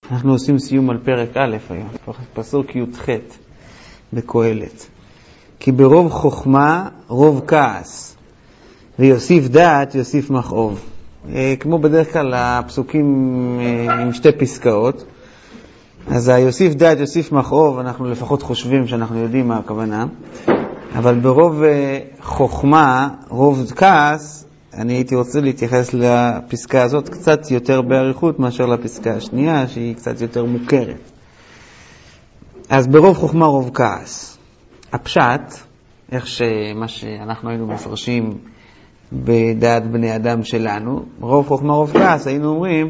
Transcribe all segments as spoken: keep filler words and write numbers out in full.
אנחנו עושים סיום על פרק א' היום, פסוק י"ח בקהלת. כי ברוב חוכמה רוב כעס, ויוסיף דעת יוסיף מכאוב. כמו בדרך כלל הפסוקים עם שתי פסקאות, אז היוסיף דעת יוסיף מכאוב, אנחנו לפחות חושבים שאנחנו יודעים מה הכוונה, אבל ברוב חוכמה רוב כעס, אני הייתי רוצה להתייחס לפסקה הזאת קצת יותר בעריכות מאשר לפסקה השנייה, שהיא קצת יותר מוכרת. אז ברוב חוכמה רוב כעס. הפשט, איך שמה שאנחנו היינו מפרשים בדעת בני אדם שלנו, רוב חוכמה רוב כעס, היינו אומרים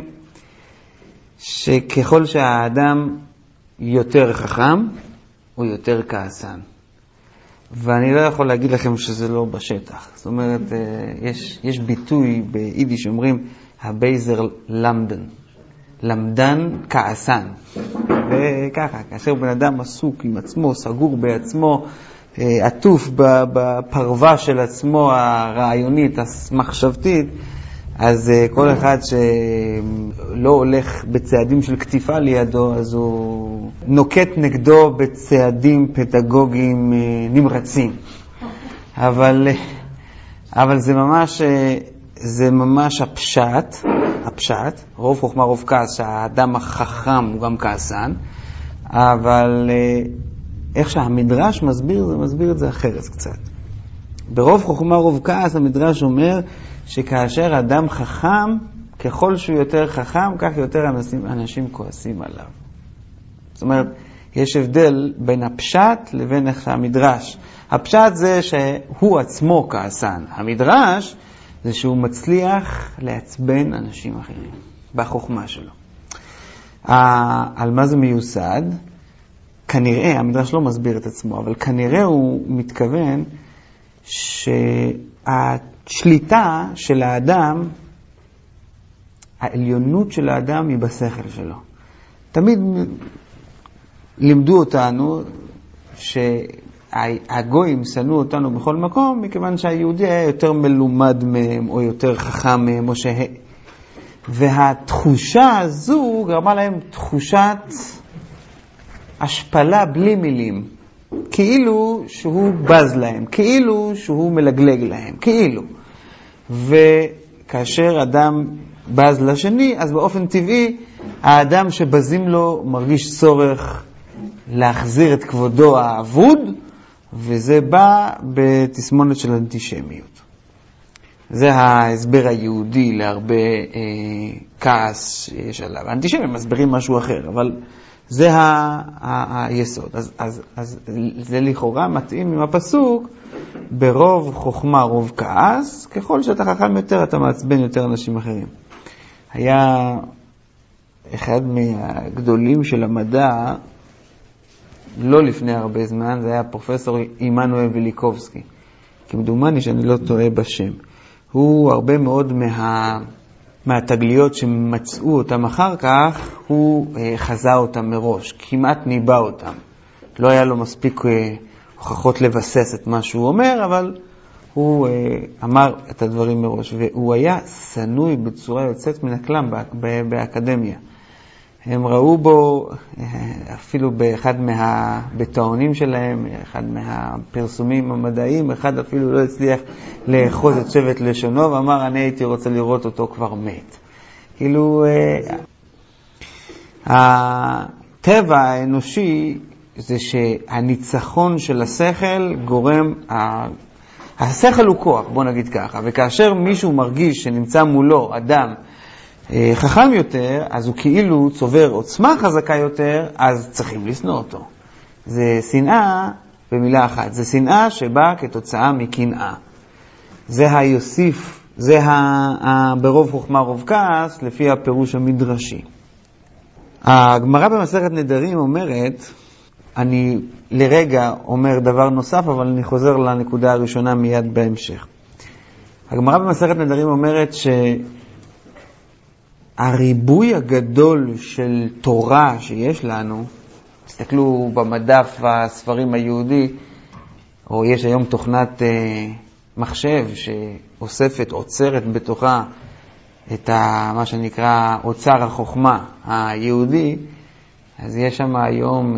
שככל שהאדם יותר חכם, הוא יותר כעסן. ואני לא יכול להגיד לכם שזה לא בשטח. זאת אומרת, יש, יש ביטוי ביידיש שאומרים, הבייזר למדן. למדן כעסן. וככה, כאשר בן אדם עסוק עם עצמו, סגור בעצמו, עטוף בפרווה של עצמו הרעיונית, המחשבתית, אז כל אחד שלא הולך בצעדים של כתיפה לידו, אז הוא נוקט נגדו בצעדים פדגוגיים נמרצים. אבל, אבל זה ממש, זה ממש הפשט, הפשט, רוב חוכמה רוב כעס, שהאדם החכם הוא גם כעסן, אבל איך שהמדרש מסביר, זה מסביר את זה אחרת קצת. ברוב חוכמה רוב כעס, המדרש אומר, שכאשר אדם חכם, ככל שהוא יותר חכם, כך יותר אנשים, אנשים כועסים עליו. זאת אומרת, יש הבדל בין הפשט לבין איך המדרש. הפשט זה שהוא עצמו כעסן. המדרש זה שהוא מצליח לעצבן אנשים אחרים, בחוכמה שלו. על מה זה מיוסד? כנראה, המדרש לא מסביר את עצמו, אבל כנראה הוא מתכוון שהשליטה של האדם, העליונות של האדם היא בשכל שלו. תמיד לימדו אותנו שהגויים שנאו אותנו בכל מקום, מכיוון שהיהודי היה יותר מלומד מהם או יותר חכם מהם, או שה... והתחושה הזו גרמה להם תחושת השפלה בלי מילים. כאילו שהוא בז להם, כאילו שהוא מלגלג להם, כאילו. וכאשר אדם בז לשני, אז באופן טבעי, האדם שבזים לו מרגיש צורך להחזיר את כבודו האבוד, וזה בא בתסמונת של אנטישמיות. זה ההסבר היהודי להרבה אה, כעס שיש עליו. האנטישמים מסברים משהו אחר, אבל זה ה- ה- היסוד. אז, אז, אז זה לכאורה מתאים עם הפסוק, ברוב חוכמה רוב כעס, ככל שאתה חכם יותר, אתה מעצבן יותר אנשים אחרים. היה אחד מהגדולים של המדע, לא לפני הרבה זמן, זה היה פרופסור עמנואל ויליקובסקי, כמדומני שאני לא טועה בשם. הוא הרבה מאוד מה... מהתגליות שמצאו אותם אחר כך, הוא חזה אותם מראש, כמעט ניבא אותם. לא היה לו מספיק הוכחות לבסס את מה שהוא אומר, אבל הוא אמר את הדברים מראש. והוא היה סנוי בצורה יוצאת מן הכלל באקדמיה. הם ראו בו, אפילו באחד מהבטאונים שלהם, אחד מהפרסומים המדעיים, אחד אפילו לא הצליח לאחוז את שבט לשונו, ואמר, אני הייתי רוצה לראות אותו כבר מת. כאילו, הטבע האנושי זה שהניצחון של השכל גורם, השכל הוא כוח, בוא נגיד ככה, וכאשר מישהו מרגיש שנמצא מולו אדם, חכם יותר, אז הוא כאילו צובר עוצמה חזקה יותר, אז צריכים לשנוא אותו. זה שנאה במילה אחת. זה שנאה שבאה כתוצאה מקנאה. זה היוסיף, זה ה, ה, ברוב חוכמה רוב כעס, לפי הפירוש המדרשי. הגמרא במסכת נדרים אומרת, אני לרגע אומר דבר נוסף, אבל אני חוזר לנקודה הראשונה מיד בהמשך. הגמרא במסכת נדרים אומרת ש... הריבוי הגדול של תורה שיש לנו, תסתכלו במדף הספרים היהודי, או יש היום תוכנת אה, מחשב שאוספת, עוצרת בתוכה את ה, מה שנקרא אוצר החוכמה היהודי, אז יש שם היום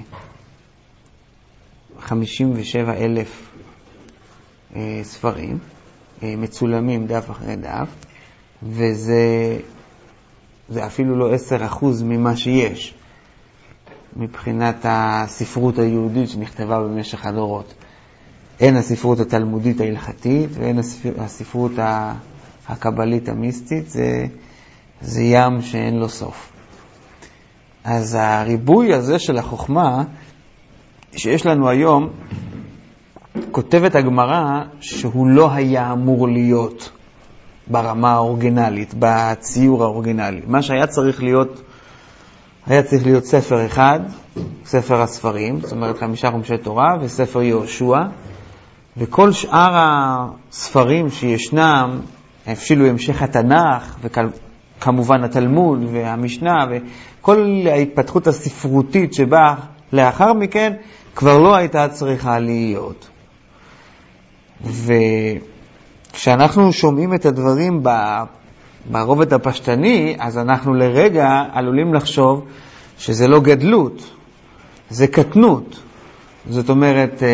חמישים ושבע אלף ספרים, מצולמים דף אחרי דף, וזה זה אפילו לא עשר אחוז ממה שיש מבחינת הספרות היהודית שנכתבה במשך הדורות. אין הספרות התלמודית ההלכתית ואין הספרות הקבלית המיסטית, זה, זה ים שאין לו סוף. אז הריבוי הזה של החוכמה שיש לנו היום, כותבת הגמרא שהוא לא היה אמור להיות ברמה האורגינלית, בציור האורגינלי. מה שהיה צריך להיות, היה צריך להיות ספר אחד, ספר הספרים, זאת אומרת חמישה חומשי תורה, וספר יהושע, וכל שאר הספרים שישנם, אפילו המשך התנ"ך, וכמובן התלמוד והמשנה, וכל ההתפתחות הספרותית שבאה לאחר מכן, כבר לא הייתה צריכה להיות. וכשאנחנו שומעים את הדברים ברובד הפשטני, אז אנחנו לרגע עלולים לחשוב שזה לא גדלות, זה קטנות. זאת אומרת,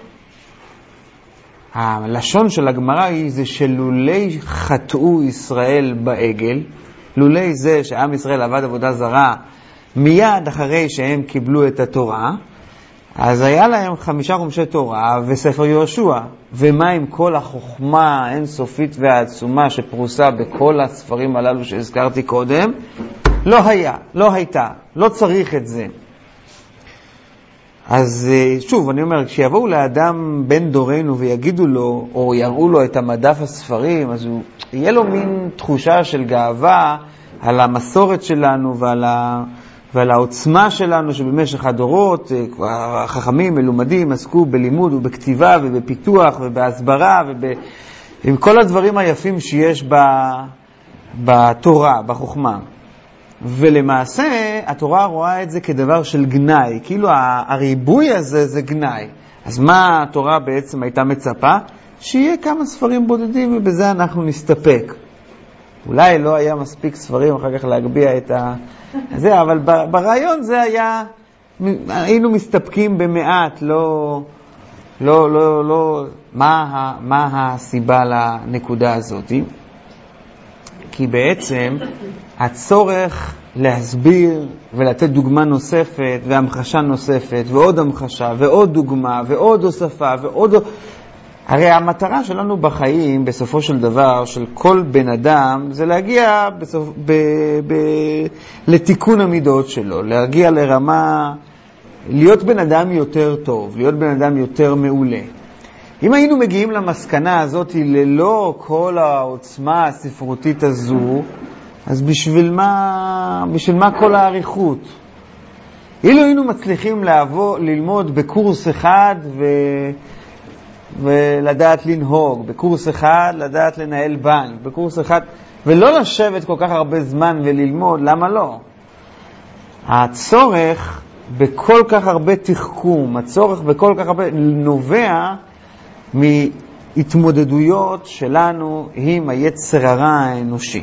הלשון של הגמרא היא זה שלולי חטאו ישראל בעגל, לולי זה שעם ישראל עבד עבודה זרה מיד אחרי שהם קיבלו את התורה, אז היה להם חמישה חומשי תורה וספר יהושע. ומה עם כל החוכמה האינסופית והעצומה שפרוסה בכל הספרים הללו שהזכרתי קודם? לא היה, לא הייתה, לא צריך את זה. אז שוב, אני אומר, כשיבואו לאדם בן דורנו ויגידו לו, או יראו לו את המדף הספרים, אז הוא, יהיה לו מין תחושה של גאווה על המסורת שלנו ועל ה... ועל העוצמה שלנו שבמשך הדורות החכמים מלומדים עסקו בלימוד ובכתיבה ובפיתוח ובהסברה ועם כל הדברים היפים שיש בתורה, בחוכמה. ולמעשה התורה רואה את זה כדבר של גנאי, כאילו הריבוי הזה זה גנאי. אז מה התורה בעצם הייתה מצפה? שיהיה כמה ספרים בודדים ובזה אנחנו נסתפק. אולי לא היה מספיק ספרים אחר כך להגביע את ה... זה, אבל ברעיון זה היה, היינו מסתפקים במעט, לא, לא, לא, לא, מה, מה הסיבה לנקודה הזאת? כי בעצם הצורך להסביר ולתת דוגמה נוספת והמחשה נוספת ועוד המחשה ועוד דוגמה ועוד הוספה ועוד... הרי המטרה שלנו בחיים, בסופו של דבר, של כל בן אדם, זה להגיע בסופ... ב... ב... לתיקון המידות שלו, להגיע לרמה, להיות בן אדם יותר טוב, להיות בן אדם יותר מעולה. אם היינו מגיעים למסקנה הזאת ללא כל העוצמה הספרותית הזו, אז בשביל מה, בשביל מה כל העריכות? אילו היינו מצליחים לעבור, ללמוד בקורס אחד ו... ולדעת לנהוג, בקורס אחד לדעת לנהל בנק, בקורס אחד, ולא לשבת כל כך הרבה זמן וללמוד, למה לא? הצורך בכל כך הרבה תחכום, הצורך בכל כך הרבה נובע מהתמודדויות שלנו עם היצר הרע האנושי.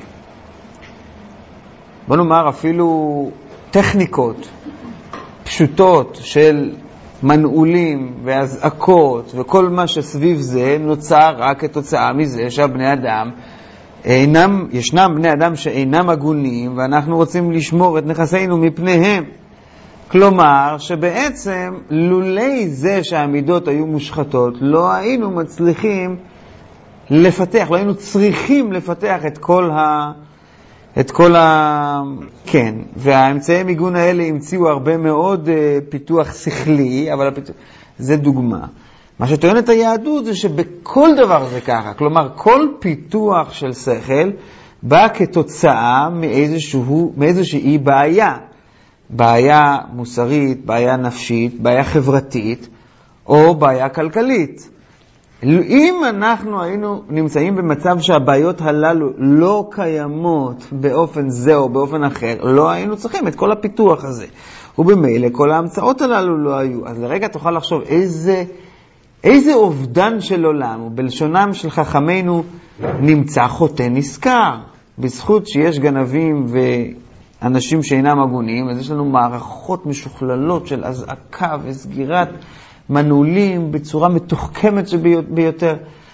בוא נאמר אפילו טכניקות פשוטות של מנעולים והזעקות וכל מה שסביב זה נוצר רק כתוצאה מזה שהבני אדם אינם, ישנם בני אדם שאינם הגונים ואנחנו רוצים לשמור את נכסינו מפניהם. כלומר שבעצם לולי זה שהמידות היו מושחתות לא היינו מצליחים לפתח, לא היינו צריכים לפתח את כל ה... את כל ה... כן, והאמצעי מיגון האלה המציאו הרבה מאוד uh, פיתוח שכלי, אבל הפיתוח... זה דוגמה. מה שטוענת היהדות זה שבכל דבר זה ככה, כלומר כל פיתוח של שכל בא כתוצאה מאיזשהו, מאיזושהי בעיה. בעיה מוסרית, בעיה נפשית, בעיה חברתית או בעיה כלכלית. אם אנחנו היינו נמצאים במצב שהבעיות הללו לא קיימות באופן זה או באופן אחר, לא היינו צריכים את כל הפיתוח הזה. ובמילא כל ההמצאות הללו לא היו. אז לרגע תוכל לחשוב איזה, איזה אובדן של עולם, ובלשונם של חכמינו נמצא חוטא נזכר. בזכות שיש גנבים ואנשים שאינם הגונים, אז יש לנו מערכות משוכללות של הזעקה וסגירת מנעולים בצורה מתוחכמת ביותר.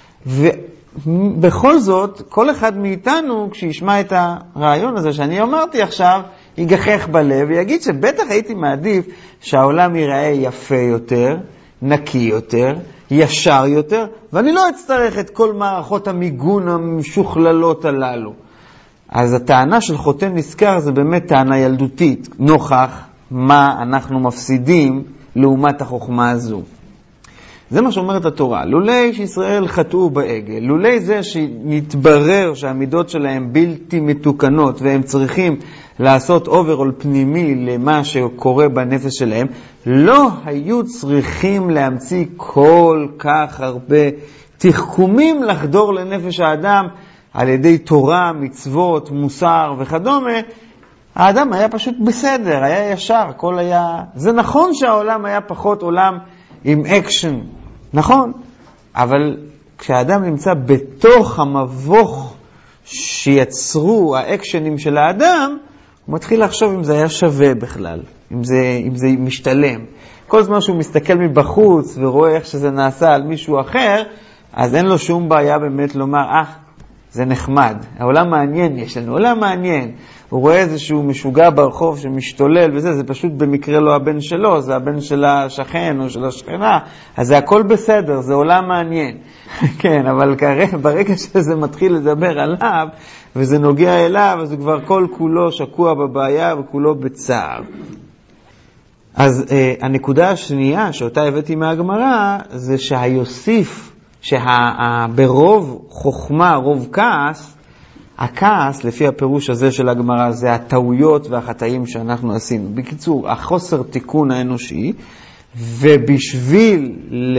ובכל זאת, כל אחד מאיתנו, כשישמע את הרעיון הזה שאני אמרתי עכשיו, ייגחך בלב ויגיד שבטח הייתי מעדיף שהעולם ייראה יפה יותר, נקי יותר, ישר יותר, ואני לא אצטרך את כל מערכות המיגון המשוכללות הללו. אז הטענה של חותן נזכר זה באמת טענה ילדותית, נוכח מה אנחנו מפסידים לעומת החוכמה הזו. זה מה שאומרת התורה. לולי שישראל חטאו בעגל, לולי זה שנתברר שהמידות שלהם בלתי מתוקנות והם צריכים לעשות אוברול פנימי למה שקורה בנפש שלהם, לא היו צריכים להמציא כל כך הרבה תחכומים לחדור לנפש האדם על ידי תורה, מצוות, מוסר וכדומה. האדם היה פשוט בסדר, היה ישר, הכל היה... זה נכון שהעולם היה פחות עולם עם אקשן, נכון? אבל כשהאדם נמצא בתוך המבוך שיצרו האקשנים של האדם, הוא מתחיל לחשוב אם זה היה שווה בכלל, אם זה, אם זה משתלם. כל זמן שהוא מסתכל מבחוץ ורואה איך שזה נעשה על מישהו אחר, אז אין לו שום בעיה באמת לומר, אה, זה נחמד, העולם מעניין, יש לנו עולם מעניין. הוא רואה איזשהו משוגע ברחוב שמשתולל וזה, זה פשוט במקרה לא הבן שלו, זה הבן של השכן או של השכנה, אז זה הכל בסדר, זה עולם מעניין. כן, אבל כרגע, ברגע שזה מתחיל לדבר עליו, וזה נוגע אליו, אז הוא כבר כל כולו שקוע בבעיה וכולו בצער. אז אה, הנקודה השנייה שאותה הבאתי מהגמרא, זה שהיוסיף, שברוב חוכמה, רוב כעס, הכעס, לפי הפירוש הזה של הגמרא, זה הטעויות והחטאים שאנחנו עשינו. בקיצור, החוסר תיקון האנושי, ובשביל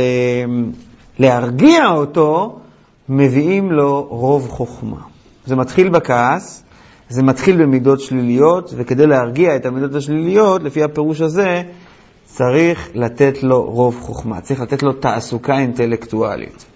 להרגיע אותו, מביאים לו רוב חוכמה. זה מתחיל בכעס, זה מתחיל במידות שליליות, וכדי להרגיע את המידות השליליות, לפי הפירוש הזה, צריך לתת לו רוב חוכמה, צריך לתת לו תעסוקה אינטלקטואלית.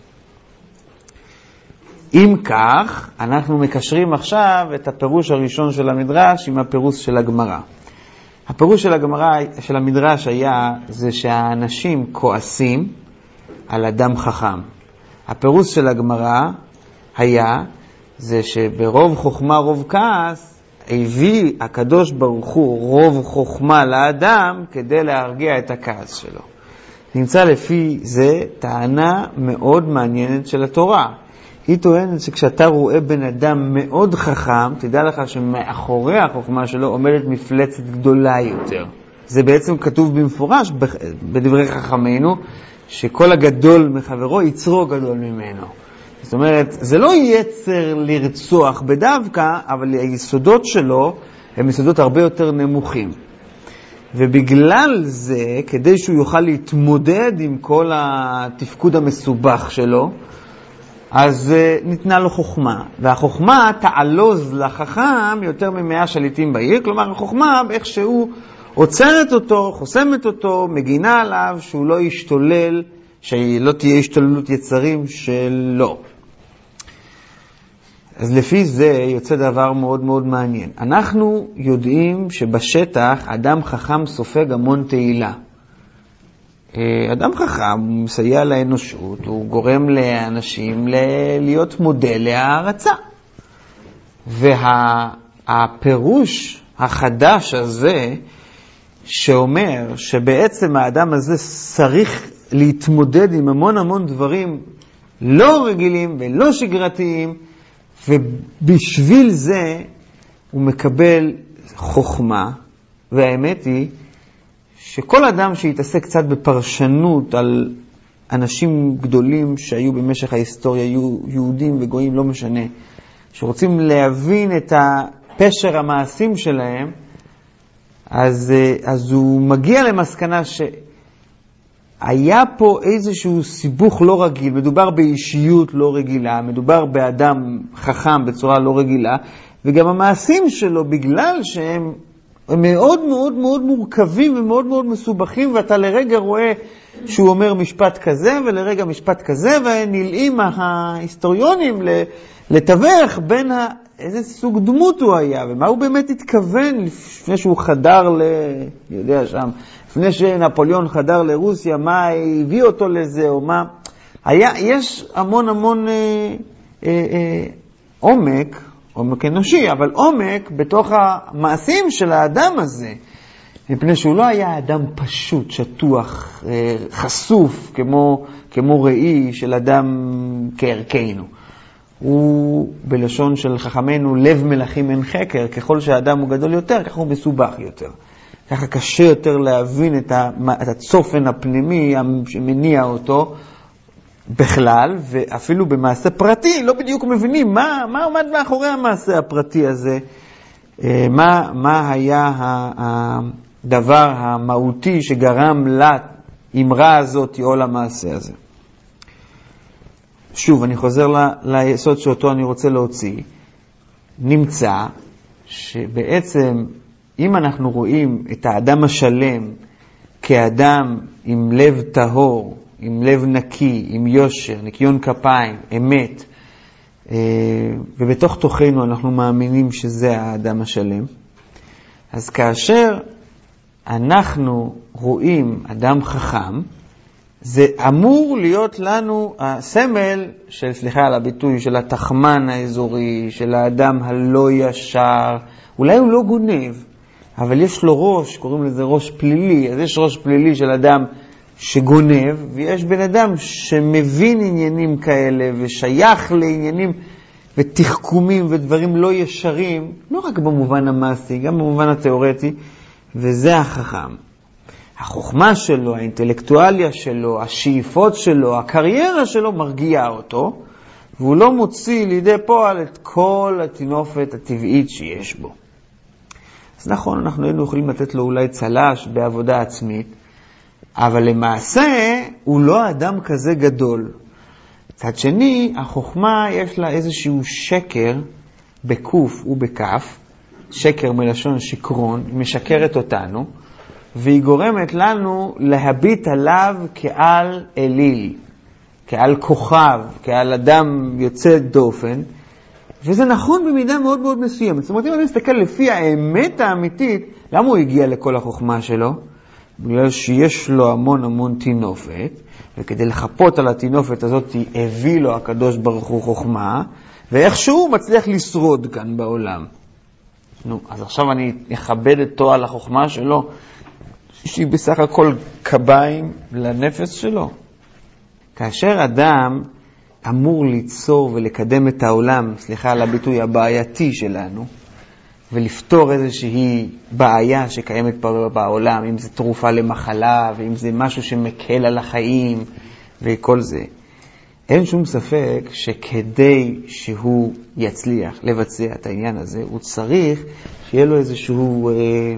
אם כך, אנחנו מקשרים עכשיו את הפירוש הראשון של המדרש עם הפירוש של הגמרא. הפירוש של הגמרא, של המדרש היה, זה שהאנשים כועסים על אדם חכם. הפירוש של הגמרא היה, זה שברוב חוכמה רוב כעס, הביא הקדוש ברוך הוא רוב חוכמה לאדם כדי להרגיע את הכעס שלו. נמצא לפי זה טענה מאוד מעניינת של התורה. היא טוענת שכשאתה רואה בן אדם מאוד חכם, תדע לך שמאחורי החוכמה שלו עומדת מפלצת גדולה יותר. זה בעצם כתוב במפורש בדברי חכמינו, שכל הגדול מחברו יצרו גדול ממנו. זאת אומרת, זה לא יצר לרצוח בדווקא, אבל היסודות שלו הם יסודות הרבה יותר נמוכים. ובגלל זה, כדי שהוא יוכל להתמודד עם כל התפקוד המסובך שלו, אז ניתנה לו חוכמה. והחוכמה תעלוז לחכם יותר ממאה שליטים בעיר, כלומר החוכמה איכשהו עוצרת אותו, חוסמת אותו, מגינה עליו, שהוא לא ישתולל, שלא תהיה השתוללות יצרים שלו. אז לפי זה יוצא דבר מאוד מאוד מעניין. אנחנו יודעים שבשטח אדם חכם סופג המון תהילה. אדם חכם הוא מסייע לאנושות, הוא גורם לאנשים להיות מודל להערצה. והפירוש החדש הזה שאומר שבעצם האדם הזה צריך להתמודד עם המון המון דברים לא רגילים ולא שגרתיים, ובשביל זה הוא מקבל חוכמה. והאמת היא שכל אדם שיתעסק קצת בפרשנות על אנשים גדולים שהיו במשך ההיסטוריה, יהודים וגויים, לא משנה, שרוצים להבין את הפשר המעשים שלהם, אז, אז הוא מגיע למסקנה שהיה פה איזשהו סיבוך לא רגיל, מדובר באישיות לא רגילה, מדובר באדם חכם בצורה לא רגילה, וגם המעשים שלו, בגלל שהם מאוד מאוד מאוד מורכבים ומאוד מאוד מסובכים, ואתה לרגע רואה שהוא אומר משפט כזה ולרגע משפט כזה, ונלאים ההיסטוריונים לתווך בין איזה סוג דמות הוא היה, ומה הוא באמת התכוון לפני שהוא חדר ל... יודע שם, לפני שנפוליאון חדר לרוסיה, מה הביא אותו לזה, או מה... היה, יש המון המון אה, אה, אה, עומק, עומק אנושי, אבל עומק בתוך המעשים של האדם הזה, מפני שהוא לא היה אדם פשוט, שטוח, אה, חשוף, כמו, כמו ראי של אדם כערכנו. הוא בלשון של חכמנו, לב מלכים אין חקר, ככל שהאדם הוא גדול יותר, ככה הוא מסובך יותר. ככה קשה יותר להבין את, ה, את הצופן הפנימי שמניע אותו בכלל, ואפילו במעשה פרטי, לא בדיוק מבינים מה, מה עומד מאחורי המעשה הפרטי הזה, מה, מה היה הדבר המהותי שגרם לאמרה הזאת או למעשה הזה. שוב, אני חוזר ל, ליסוד שאותו אני רוצה להוציא. נמצא שבעצם אם אנחנו רואים את האדם השלם כאדם עם לב טהור, עם לב נקי, עם יושר, ניקיון כפיים, אמת, ובתוך תוכנו אנחנו מאמינים שזה האדם השלם, אז כאשר אנחנו רואים אדם חכם, זה אמור להיות לנו הסמל של, סליחה על הביטוי, של התחמן האזורי, של האדם הלא ישר. אולי הוא לא גונב, אבל יש לו ראש, קוראים לזה ראש פלילי. אז יש ראש פלילי של אדם שגונב, ויש בן אדם שמבין עניינים כאלה ושייך לעניינים ותחכומים ודברים לא ישרים, לא רק במובן המעשי, גם במובן התיאורטי, וזה החכם. החוכמה שלו, האינטלקטואליה שלו, השאיפות שלו, הקריירה שלו מרגיעה אותו, והוא לא מוציא לידי פועל את כל התינופת הטבעית שיש בו. אז נכון, אנחנו היינו יכולים לתת לו אולי צלש בעבודה עצמית, אבל למעשה הוא לא אדם כזה גדול. צד שני, החוכמה יש לה איזשהו שקר בקוף ובקף, שקר מלשון שקרון, היא משקרת אותנו, והיא גורמת לנו להביט עליו כעל אליל, כעל כוכב, כעל אדם יוצא דופן, וזה נכון במידה מאוד מאוד מסוימת. זאת אומרת, אם אני מסתכל לפי האמת האמיתית, למה הוא הגיע לכל החוכמה שלו? בגלל שיש לו המון המון תינופת, וכדי לחפות על התינופת הזאת הביא לו הקדוש ברוך הוא חוכמה, ואיכשהו הוא מצליח לשרוד כאן בעולם. נו, אז עכשיו אני אכבד אותו על החוכמה שלו, שהיא בסך הכל קביים לנפש שלו. כאשר אדם אמור ליצור ולקדם את העולם, סליחה על הביטוי הבעייתי שלנו, ולפתור איזושהי בעיה שקיימת בעולם, אם זה תרופה למחלה, ואם זה משהו שמקל על החיים, וכל זה. אין שום ספק שכדי שהוא יצליח לבצע את העניין הזה, הוא צריך שיהיה לו איזשהו...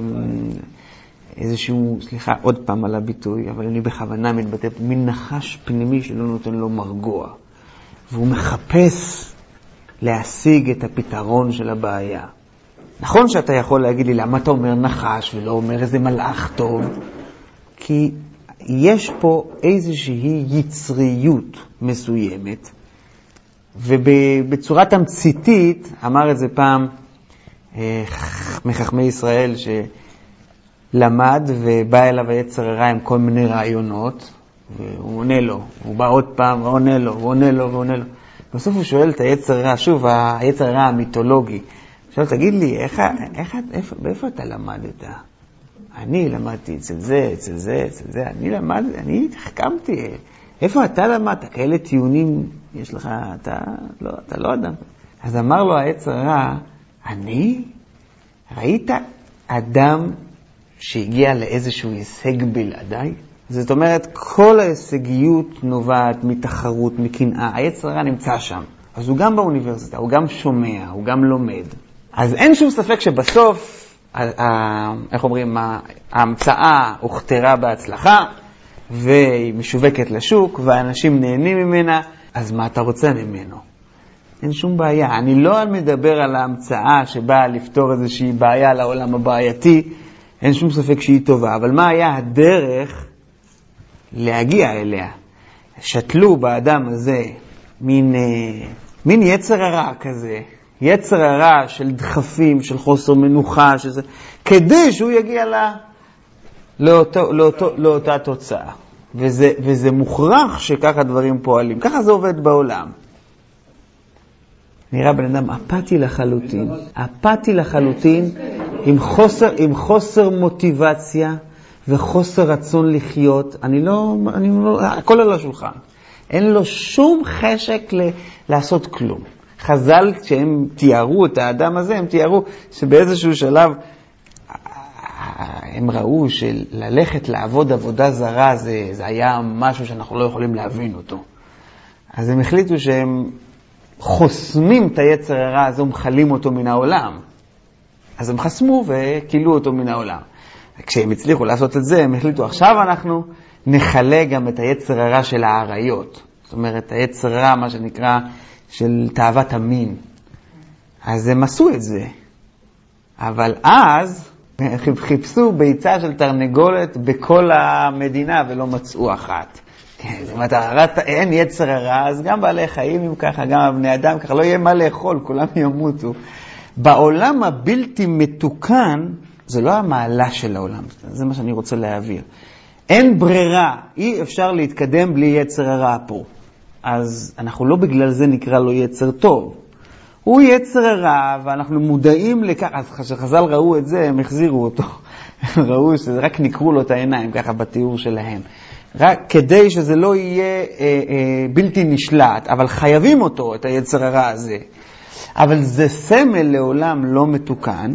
איזשהו, סליחה, עוד פעם על הביטוי, אבל אני בכוונה מתבטא, מין נחש פנימי שלא נותן לו מרגוע. והוא מחפש להשיג את הפתרון של הבעיה. נכון שאתה יכול להגיד לי, למה אתה אומר נחש ולא אומר איזה מלאך טוב? כי יש פה איזושהי יצריות מסוימת, ובצורה תמציתית, אמר את זה פעם מחכמי ישראל ש... למד ובא אליו היצר הרע עם כל מיני רעיונות, והוא עונה לו, הוא בא עוד פעם ועונה לו, ועונה לו ועונה לו. בסוף הוא שואל את היצר הרע, שוב, היצר הרע המיתולוגי, עכשיו תגיד לי, איך, איך, איפה, באיפה אתה למדת? אני למדתי אצל זה, אצל זה, אצל זה, אני למד, אני התחכמתי, איפה אתה למדת? כאלה טיעונים יש לך, אתה לא, אתה לא אדם. אז אמר לו היצר הרע, אני? ראית אדם שהגיע לאיזשהו הישג בלעדיי? זאת אומרת, כל ההישגיות נובעת מתחרות, מקנאה. היצר הרע נמצא שם. אז הוא גם באוניברסיטה, הוא גם שומע, הוא גם לומד. אז אין שום ספק שבסוף, איך אומרים, ההמצאה הוכתרה בהצלחה, והיא משווקת לשוק, והאנשים נהנים ממנה, אז מה אתה רוצה ממנו? אין שום בעיה. אני לא מדבר על ההמצאה שבאה לפתור איזושהי בעיה לעולם הבעייתי, אין שום ספק שהיא טובה, אבל מה היה הדרך להגיע אליה? שתלו באדם הזה מין, מין יצר הרע כזה, יצר הרע של דחפים, של חוסר מנוחה, שזה, כדי שהוא יגיע לה, לאותו, לאותו, לאותה תוצאה. וזה, וזה מוכרח שככה דברים פועלים. ככה זה עובד בעולם. נראה בן אדם אפתי לחלוטין. אפתי לחלוטין, עם חוסר, עם חוסר מוטיבציה וחוסר רצון לחיות. אני לא, אני לא, הכל על השולחן. אין לו שום חשק ל, לעשות כלום. חז"ל, כשהם תיארו את האדם הזה, הם תיארו שבאיזשהו שלב הם ראו שללכת לעבוד עבודה זרה זה, זה היה משהו שאנחנו לא יכולים להבין אותו. אז הם החליטו שהם חוסמים את היצר הרע הזה ומחלים אותו מן העולם. אז הם חסמו וקילו אותו מן העולם. כשהם הצליחו לעשות את זה, הם החליטו, עכשיו אנחנו נחלה גם את היצר הרע של העריות. זאת אומרת, היצר הרע, מה שנקרא, של תאוות המין. אז הם עשו את זה. אבל אז חיפשו ביצה של תרנגולת בכל המדינה ולא מצאו אחת. זאת אומרת, אין יצר הרע, אז גם בעלי חיים אם ככה, גם בני אדם ככה, לא יהיה מה לאכול, כולם ימותו. בעולם הבלתי מתוקן, זה לא המעלה של העולם, זה מה שאני רוצה להעביר. אין ברירה, אי אפשר להתקדם בלי יצר הרע פה. אז אנחנו לא בגלל זה נקרא לו יצר טוב. הוא יצר הרע, ואנחנו מודעים לכך, אז כשחז"ל ראו את זה, הם החזירו אותו. ראו שזה רק נקרו לו את העיניים, ככה בתיאור שלהם. רק כדי שזה לא יהיה אה, אה, בלתי נשלט, אבל חייבים אותו, את היצר הרע הזה. אבל זה סמל לעולם לא מתוקן,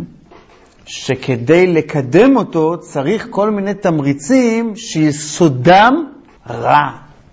שכדי לקדם אותו צריך כל מיני תמריצים שיסודם רע.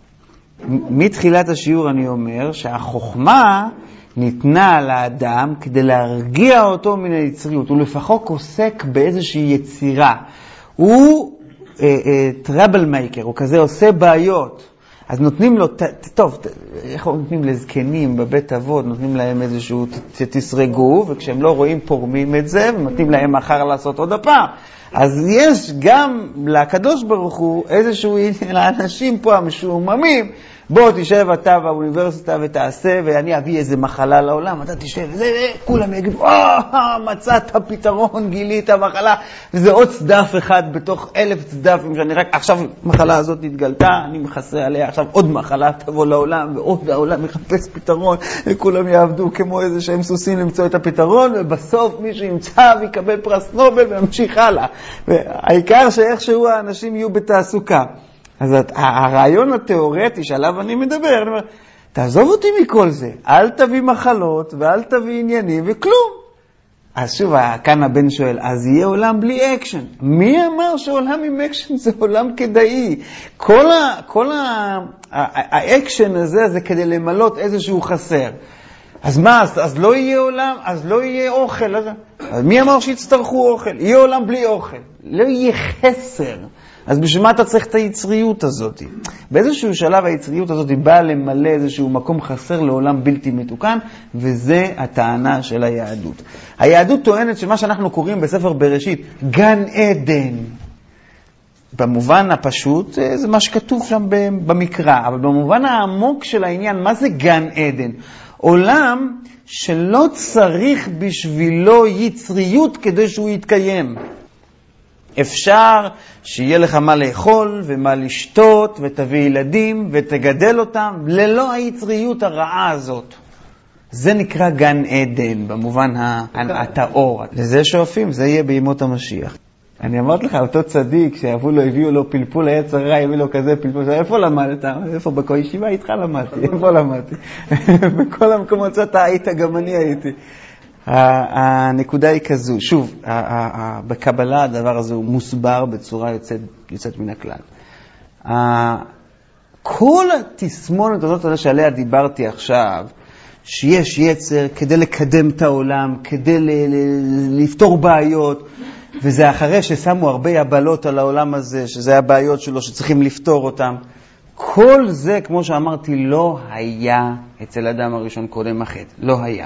מתחילת השיעור אני אומר שהחוכמה ניתנה לאדם כדי להרגיע אותו מן היצריות. הוא לפחות עוסק באיזושהי יצירה. הוא טראבל מייקר, הוא כזה עושה בעיות. אז נותנים לו, ת, טוב, ת, איך נותנים לזקנים בבית אבות, נותנים להם איזשהו, ת, תסרגו, וכשהם לא רואים פורמים את זה, ונותנים להם מחר לעשות עוד הפעם. אז יש גם לקדוש ברוך הוא איזשהו, לאנשים פה המשועממים, בוא תשב אתה באוניברסיטה ותעשה, ואני אביא איזה מחלה לעולם, אתה תשב, וזה, כולם יגידו, אה, מצאת פתרון, גילית מחלה, וזה עוד צדף אחד בתוך אלף צדפים, שאני רק, עכשיו מחלה הזאת התגלתה, אני מכסה עליה, עכשיו עוד מחלה תבוא לעולם, ועוד העולם יחפש פתרון, וכולם יעבדו כמו איזה שהם סוסים למצוא את הפתרון, ובסוף מישהו ימצא ויקבל פרס נובל וימשיך הלאה. והעיקר שאיכשהו האנשים יהיו בתעסוקה. אז הרעיון התיאורטי שעליו אני מדבר, אני אומר, תעזוב אותי מכל זה, אל תביא מחלות ואל תביא עניינים וכלום. אז שוב, כאן הבן שואל, אז יהיה עולם בלי אקשן. מי אמר שעולם עם אקשן זה עולם כדאי? כל ה, כל ה, האקשן הזה זה כדי למלות איזשהו חסר. אז מה, אז, אז לא יהיה עולם, אז לא יהיה אוכל. אז, אז מי אמר שיצטרכו אוכל? יהיה עולם בלי אוכל. לא יהיה חסר. אז בשביל מה אתה צריך את היצריות הזאת? באיזשהו שלב היצריות הזאת באה למלא איזשהו מקום חסר לעולם בלתי מתוקן, וזה הטענה של היהדות. היהדות טוענת שמה שאנחנו קוראים בספר בראשית, גן עדן, במובן הפשוט זה מה שכתוב שם במקרא, אבל במובן העמוק של העניין, מה זה גן עדן? עולם שלא צריך בשבילו יצריות כדי שהוא יתקיים. אפשר שיהיה לך מה לאכול ומה לשתות ותביא ילדים ותגדל אותם ללא היצריות הרעה הזאת. זה נקרא גן עדן במובן הטהור. לזה שואפים, זה יהיה בימות המשיח. אני אמרתי לך, אותו צדיק שיבואו לו, הביאו לו פלפול היצר רע, הביאו לו כזה פלפול, איפה למדת? איפה? בכל ישיבה איתך למדתי, איפה למדתי? בכל המקומות שאתה היית, גם אני הייתי. הנקודה היא כזו, שוב, בקבלה הדבר הזה הוא מוסבר בצורה יוצאת, יוצאת מן הכלל. כל התסמונת הזאת שעליה דיברתי עכשיו, שיש יצר כדי לקדם את העולם, כדי לפתור בעיות, וזה אחרי ששמו הרבה הבלות על העולם הזה, שזה הבעיות שלו שצריכים לפתור אותם. כל זה, כמו שאמרתי, לא היה אצל אדם הראשון קודם החטא. לא היה.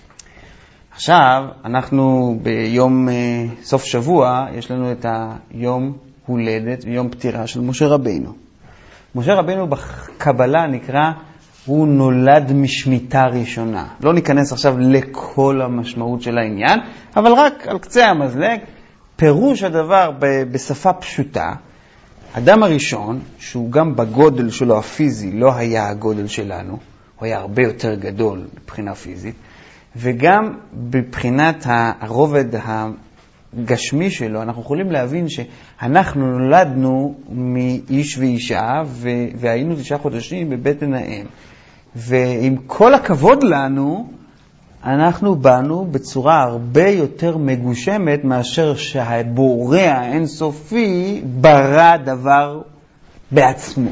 עכשיו, אנחנו ביום סוף שבוע, יש לנו את היום הולדת ויום פטירה של משה רבינו. משה רבינו בקבלה נקרא הוא נולד משמיטה ראשונה. לא ניכנס עכשיו לכל המשמעות של העניין, אבל רק על קצה המזלג, פירוש הדבר בשפה פשוטה, אדם הראשון, שהוא גם בגודל שלו הפיזי לא היה הגודל שלנו, הוא היה הרבה יותר גדול מבחינה פיזית, וגם בבחינת הרובד הגשמי שלו, אנחנו יכולים להבין שאנחנו נולדנו מאיש ואישה, והיינו תשעה חודשים בבטן האם. ועם כל הכבוד לנו, אנחנו באנו בצורה הרבה יותר מגושמת מאשר שהבורא האינסופי ברא דבר בעצמו.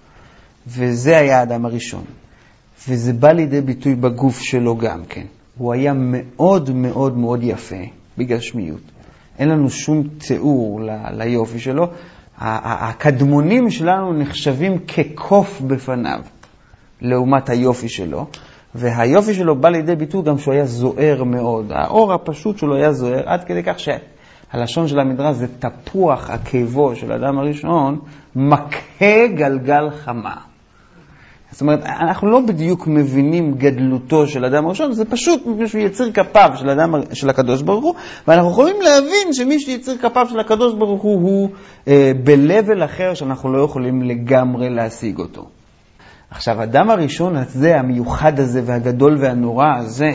וזה היה האדם הראשון. וזה בא לידי ביטוי בגוף שלו גם כן. הוא היה מאוד מאוד מאוד יפה בגשמיות. אין לנו שום תיאור ל- ליופי שלו. הקדמונים שלנו נחשבים כקוף בפניו, לעומת היופי שלו. והיופי שלו בא לידי ביטוי גם שהוא היה זוהר מאוד. האור הפשוט שלו היה זוהר, עד כדי כך שהלשון של המדרש זה תפוח עקבו של האדם הראשון, מכה גלגל חמה. זאת אומרת, אנחנו לא בדיוק מבינים גדלותו של האדם הראשון, זה פשוט מפני שהוא יציר כפיו של, האדם, של הקדוש ברוך הוא, ואנחנו יכולים להבין שמי שיציר כפיו של הקדוש ברוך הוא הוא אה, בלבל אחר שאנחנו לא יכולים לגמרי להשיג אותו. עכשיו, האדם הראשון הזה, המיוחד הזה והגדול והנורא הזה,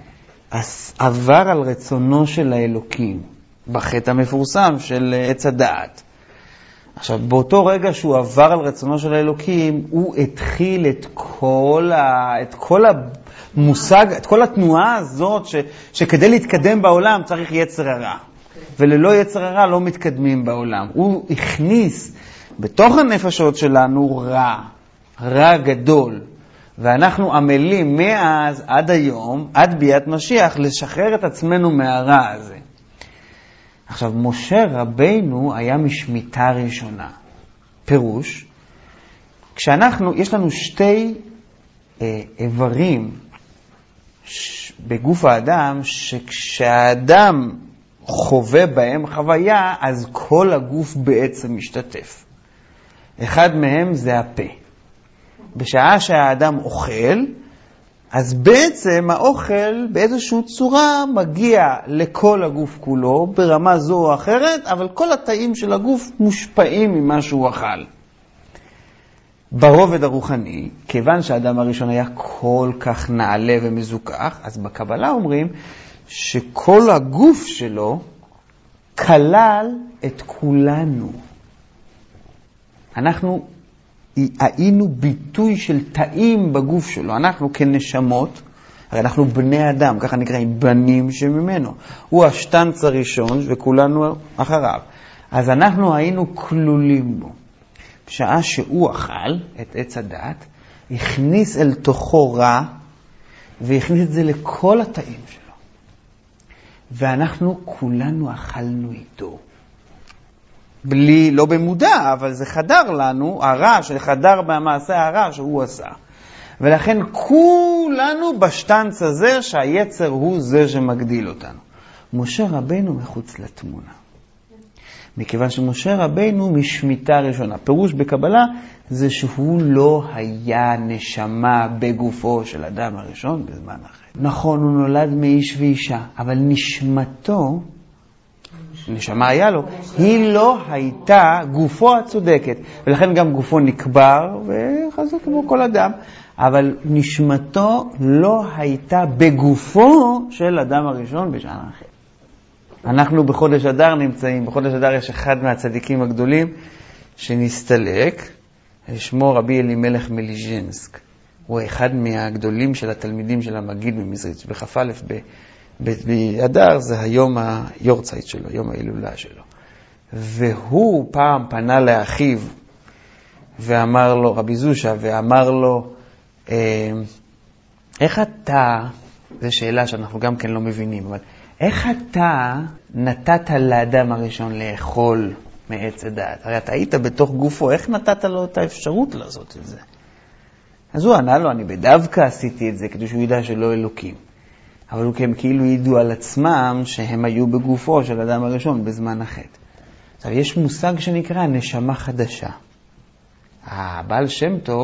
עבר על רצונו של האלוקים, בחטא המפורסם של עץ הדעת. עכשיו, באותו רגע שהוא עבר על רצונו של האלוקים, הוא התחיל את כל, ה, את כל המושג, את כל התנועה הזאת, ש, שכדי להתקדם בעולם צריך יצר הרע. וללא יצר הרע לא מתקדמים בעולם. הוא הכניס בתוך הנפשות שלנו רע. רע גדול, ואנחנו עמלים מאז עד היום, עד ביאת משיח, לשחרר את עצמנו מהרע הזה. עכשיו, משה רבינו היה משמיטה ראשונה. פירוש, כשאנחנו, יש לנו שתי אה, איברים ש, בגוף האדם, שכשהאדם חווה בהם חוויה, אז כל הגוף בעצם משתתף. אחד מהם זה הפה. בשעה שהאדם אוכל, אז בעצם האוכל באיזושהי צורה מגיע לכל הגוף כולו, ברמה זו או אחרת, אבל כל התאים של הגוף מושפעים ממה שהוא אכל. ברובד הרוחני, כיוון שהאדם הראשון היה כל כך נעלה ומזוכח, אז בקבלה אומרים שכל הגוף שלו כלל את כולנו. אנחנו היינו ביטוי של תאים בגוף שלו. אנחנו כנשמות, הרי אנחנו בני אדם, ככה נקראים בנים שממנו. הוא השטנץ הראשון וכולנו אחריו. אז אנחנו היינו כלולים בו. בשעה שהוא אכל את עץ הדת, הכניס אל תוכו רע, והכניס את זה לכל התאים שלו. ואנחנו כולנו אכלנו איתו. בלי, לא במודע, אבל זה חדר לנו, הרע שחדר במעשה הרע שהוא עשה. ולכן כולנו בשטנץ הזה שהיצר הוא זה שמגדיל אותנו. משה רבינו מחוץ לתמונה. מכיוון שמשה רבינו משמיטה ראשונה. פירוש בקבלה זה שהוא לא היה נשמה בגופו של אדם הראשון בזמן אחר. נכון, הוא נולד מאיש ואישה, אבל נשמתו, נשמה היה לו, היא לא הייתה גופו הצודקת. ולכן גם גופו נקבר וחזר כמו כל אדם. אבל נשמתו לא הייתה בגופו של אדם הראשון בשנה אחרת. אנחנו בחודש אדר נמצאים, בחודש אדר יש אחד מהצדיקים הגדולים שנסתלק, שמו רבי אלימלך מליז'נסק. הוא אחד מהגדולים של התלמידים של המגיד במזריץ'. בכ"א באדר זה היום היורצייט שלו, יום ההילולה שלו. והוא פעם פנה לאחיו ואמר לו, רבי זושה, ואמר לו, איך אתה, זו שאלה שאנחנו גם כן לא מבינים, אבל איך אתה נתת לאדם הראשון לאכול מעץ הדעת? הרי אתה היית בתוך גופו, איך נתת לו את האפשרות לעשות את זה? אז הוא ענה לו, אני בדווקא עשיתי את זה כדי שהוא ידע שלא אלוקים. אבל הוא הם כאילו ידעו על עצמם שהם היו בגופו של אדם הראשון בזמן החטא. עכשיו, יש מושג שנקרא נשמה חדשה. הבעל שם טוב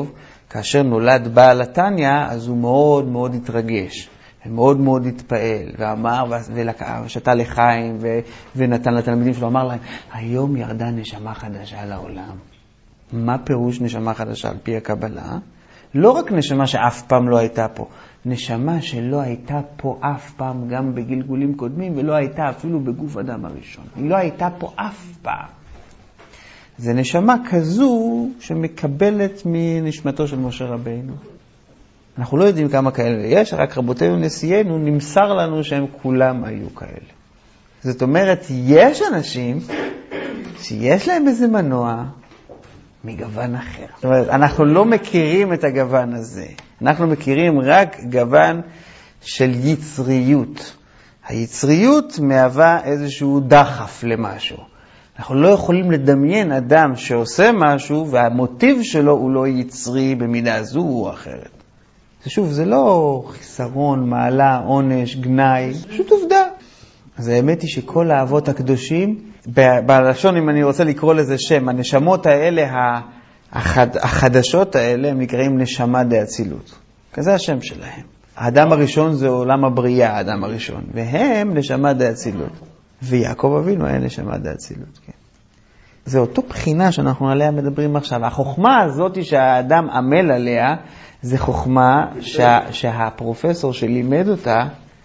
כאשר נולד בעל התניה, אז הוא מאוד מאוד התרגש, מאוד מאוד התפעל, ואמר, ושתה לחיים, ונתן לתלמידים שלו, אמר להם, היום ירדה נשמה חדשה לעולם. מה פירוש נשמה חדשה על פי הקבלה? לא רק נשמה שאף פעם לא הייתה פה, נשמה שלא הייתה פה אף פעם גם בגלגולים קודמים, ולא הייתה אפילו בגוף אדם הראשון. היא לא הייתה פה אף פעם. זה נשמה כזו שמקבלת מנשמתו של משה רבינו. אנחנו לא יודעים כמה כאלה יש, רק רבותינו נשיאנו נמסר לנו שהם כולם היו כאלה. זאת אומרת, יש אנשים שיש להם איזה מנוע מגוון אחר. זאת אומרת, אנחנו לא מכירים את הגוון הזה. אנחנו מכירים רק גוון של יצריות. היצריות מהווה איזשהו דחף למשהו. אנחנו לא יכולים לדמיין אדם שעושה משהו והמוטיב שלו הוא לא יצרי במידה זו או אחרת. שוב, זה לא חיסרון, מעלה, עונש, גנאי, פשוט עובדה. אז האמת היא שכל האבות הקדושים, בלשון אם אני רוצה לקרוא לזה שם, הנשמות האלה, החד, החדשות האלה, הם נקראים נשמה דאצילות. כזה השם שלהם. האדם הראשון זה עולם הבריאה, האדם הראשון, והם נשמה דאצילות. ויעקב אבינו היה נשמה דאצילות, כן. זה אותו בחינה שאנחנו עליה מדברים עכשיו. החוכמה הזאת שהאדם עמל עליה, זה חוכמה שה, שהפרופסור שלימד אותה,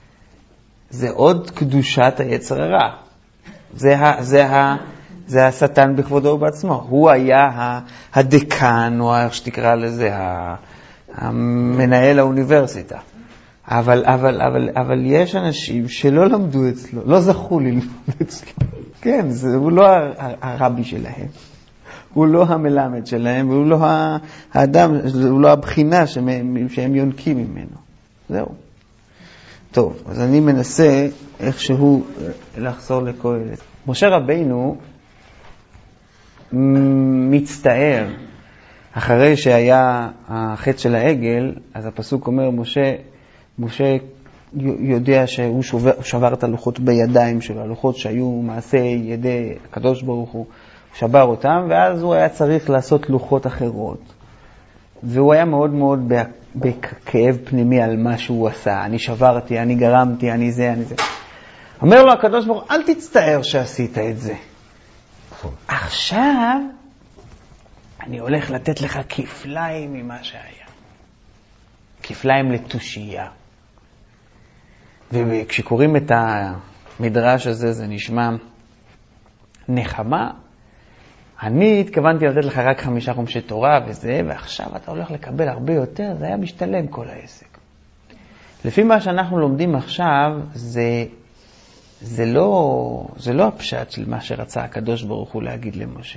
זה עוד קדושת היצר הרע. זה, ה, זה, ה, זה השטן בכבודו ובעצמו. הוא היה הדקן, או איך שתקרא לזה, המנהל האוניברסיטה. אבל, אבל, אבל, אבל יש אנשים שלא למדו אצלו, לא זכו ללמוד אצלו. כן, זה, הוא לא הרבי שלהם. הוא לא המלמד שלהם, והוא לא האדם, הוא לא הבחינה שהם, שהם יונקים ממנו. זהו. טוב, אז אני מנסה איכשהו לחזור לקהלת. משה רבינו מצטער, אחרי שהיה החטא של העגל, אז הפסוק אומר, משה, משה יודע שהוא שובר, שבר את הלוחות בידיים שלו, הלוחות שהיו מעשה ידי הקדוש ברוך הוא, הוא שבר אותם, ואז הוא היה צריך לעשות לוחות אחרות. והוא היה מאוד מאוד בכאב פנימי על מה שהוא עשה. אני שברתי, אני גרמתי, אני זה, אני זה. אומר לו הקדוש ברוך הוא, אל תצטער שעשית את זה. עכשיו אני הולך לתת לך כפליים ממה שהיה. כפליים לתושייה. וכשקוראים את המדרש הזה, זה נשמע נחמה. אני התכוונתי לתת לך רק חמישה חומשי תורה וזה, ועכשיו אתה הולך לקבל הרבה יותר, זה היה משתלם כל העסק. לפי מה שאנחנו לומדים עכשיו, זה, זה, לא, זה לא הפשט של מה שרצה הקדוש ברוך הוא להגיד למשה.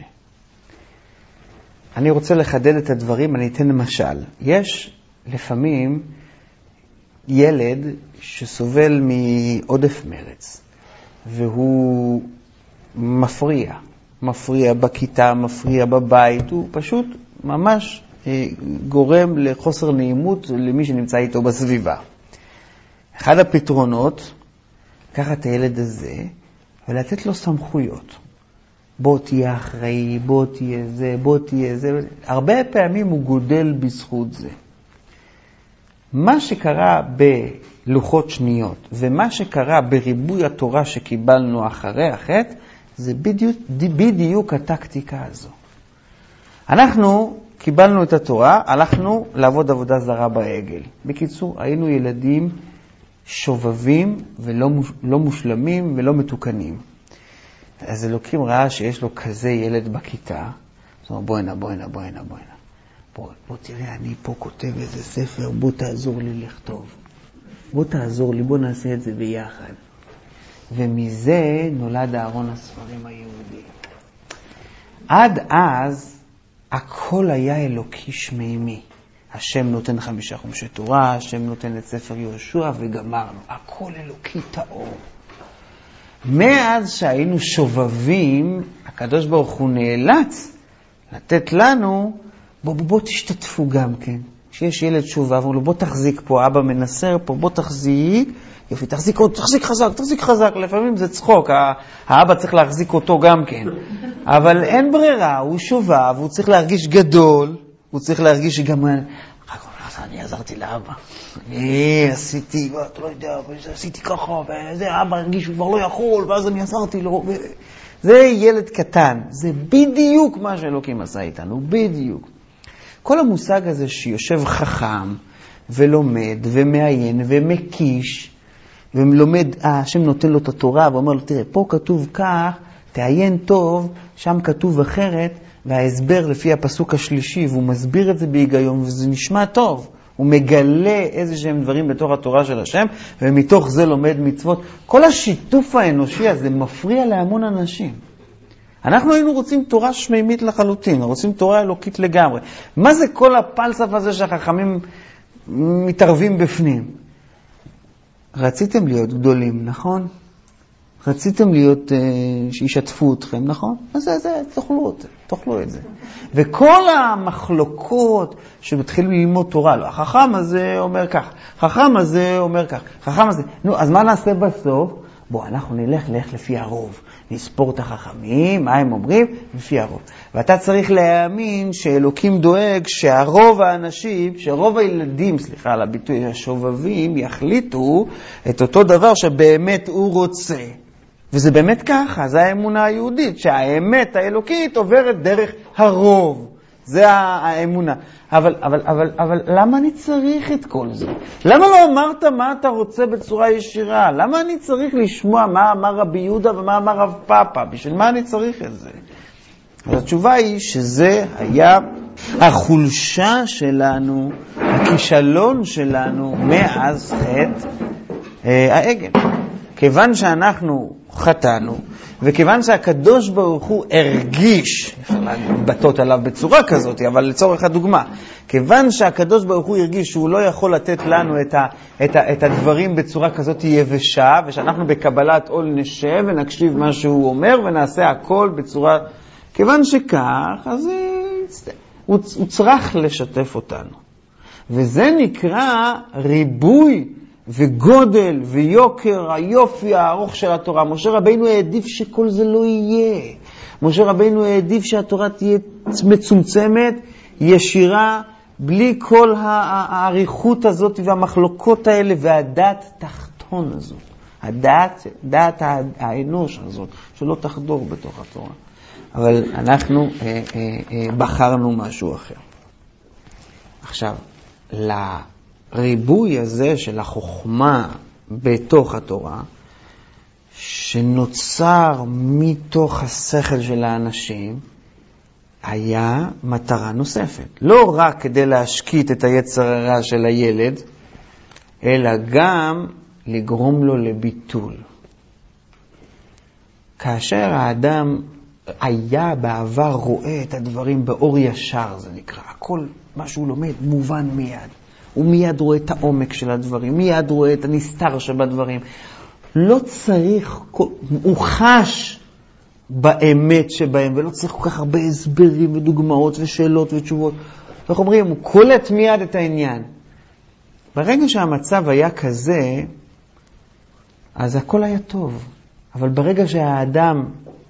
אני רוצה לחדד את הדברים, אני אתן למשל. יש לפעמים ילד שסובל מעודף מרץ, והוא מפריע. מפריע בכיתה, מפריע בבית, הוא פשוט ממש גורם לחוסר נעימות למי שנמצא איתו בסביבה. אחד הפתרונות, לקחת את הילד הזה ולתת לו סמכויות. בוא תהיה אחראי, בוא תהיה זה, בוא תהיה זה. הרבה פעמים הוא גודל בזכות זה. מה שקרה בלוחות שניות ומה שקרה בריבוי התורה שקיבלנו אחרי החטא, זה בדיוק, בדיוק הטקטיקה הזו. אנחנו קיבלנו את התורה, הלכנו לעבוד עבודה זרה בעגל. בקיצור, היינו ילדים שובבים ולא לא מושלמים ולא מתוקנים. אז אלוקים ראה שיש לו כזה ילד בכיתה. זאת אומרת, בוא הנה, בוא הנה, בוא הנה, בוא הנה. בוא, בוא תראה, אני פה כותב איזה ספר, בוא תעזור לי לכתוב. בוא תעזור לי, בוא נעשה את זה ביחד. ומזה נולד ארון הספרים היהודי. עד אז הכל היה אלוקי שמימי. השם נותן חמישה חומשי תורה, השם נותן את ספר יהושע וגמרנו. הכל אלוקי טהור. מאז שהיינו שובבים, הקדוש ברוך הוא נאלץ לתת לנו, בוא, בוא, בוא תשתתפו גם כן. כשיש ילד שובב, אמרו לו בוא תחזיק פה, אבא מנסר פה, בוא תחזיק. יופי, תחזיק עוד, תחזיק חזק, תחזיק חזק. לפעמים זה צחוק, האבא צריך להחזיק אותו גם כן. אבל אין ברירה, הוא שובב, הוא צריך להרגיש גדול, הוא צריך להרגיש שגם אני עזרתי לאבא. אני עשיתי, אתה לא יודע, עשיתי ככה, וזה אבא הרגיש שהוא כבר לא יכול, ואז אני עזרתי לו. זה ילד קטן, זה בדיוק מה שאלוקים עשה איתנו, בדיוק. כל המושג הזה שיושב חכם ולומד ומעיין ומקיש, ולומד, השם נותן לו את התורה ואומר לו, תראה, פה כתוב כך, תעיין טוב, שם כתוב אחרת, וההסבר לפי הפסוק השלישי, והוא מסביר את זה בהיגיון, וזה נשמע טוב. הוא מגלה איזה שהם דברים בתוך התורה של השם, ומתוך זה לומד מצוות. כל השיתוף האנושי הזה מפריע להמון אנשים. אנחנו היינו רוצים תורה שמימית לחלוטין, רוצים תורה אלוקית לגמרי. מה זה כל הפלסף הזה שהחכמים מתערבים בפנים? רציתם להיות גדולים, נכון? רציתם להיות, uh, שישתפו אתכם, נכון? אז זה, זה, תאכלו את זה, תאכלו את זה. וכל המחלוקות שמתחילים ללמוד תורה, לא, החכם הזה אומר כך, חכם הזה אומר כך, חכם הזה, נו, אז מה נעשה בסוף? בוא, אנחנו נלך, נלך לפי הרוב. נספור את החכמים, מה הם אומרים? לפי הרוב. ואתה צריך להאמין שאלוקים דואג שהרוב האנשים, שרוב הילדים, סליחה על הביטוי, השובבים, יחליטו את אותו דבר שבאמת הוא רוצה. וזה באמת ככה, זה האמונה היהודית, שהאמת האלוקית עוברת דרך הרוב. זה האמונה. אבל, אבל, אבל, אבל למה אני צריך את כל זה? למה לא אמרת מה אתה רוצה בצורה ישירה? למה אני צריך לשמוע מה אמר רבי יהודה ומה אמר רב פאפה? בשביל מה אני צריך את זה? אז התשובה היא שזה היה החולשה שלנו, הכישלון שלנו מאז חטא אה, העגל. כיוון שאנחנו חטאנו, וכיוון שהקדוש ברוך הוא הרגיש, אפשר להתבטאות עליו בצורה כזאת, אבל לצורך הדוגמה, כיוון שהקדוש ברוך הוא הרגיש שהוא לא יכול לתת לנו את, ה, את, ה, את הדברים בצורה כזאת יבשה, ושאנחנו בקבלת עול נשב ונקשיב מה שהוא אומר, ונעשה הכל בצורה, כיוון שכך, אז הוא, הוא צריך לשתף אותנו. וזה נקרא ריבוי וגודל ויוקר, היופי הארוך של התורה. משה רבינו העדיף שכל זה לא יהיה. משה רבינו העדיף שהתורה תהיה מצומצמת, ישירה, בלי כל העריכות הזאת והמחלוקות האלה, והדעת תחתון הזאת. הדעת, דעת האנוש הזאת, שלא תחדור בתוך התורה. אבל אנחנו אה, אה, אה, בחרנו משהו אחר. עכשיו, לריבוי הזה של החוכמה בתוך התורה, שנוצר מתוך השכל של האנשים, היה מטרה נוספת. לא רק כדי להשקיט את היצר הרע של הילד, אלא גם לגרום לו לביטול. כאשר האדם היה בעבר רואה את הדברים באור ישר, זה נקרא. הכל, מה שהוא לומד, מובן מיד. הוא מיד רואה את העומק של הדברים, מיד רואה את הנסתר שבדברים. לא צריך, הוא חש באמת שבהם, ולא צריך כל כך הרבה הסברים ודוגמאות ושאלות ותשובות. איך אומרים, הוא קולט מיד את העניין. ברגע שהמצב היה כזה, אז הכל היה טוב. אבל ברגע שהאדם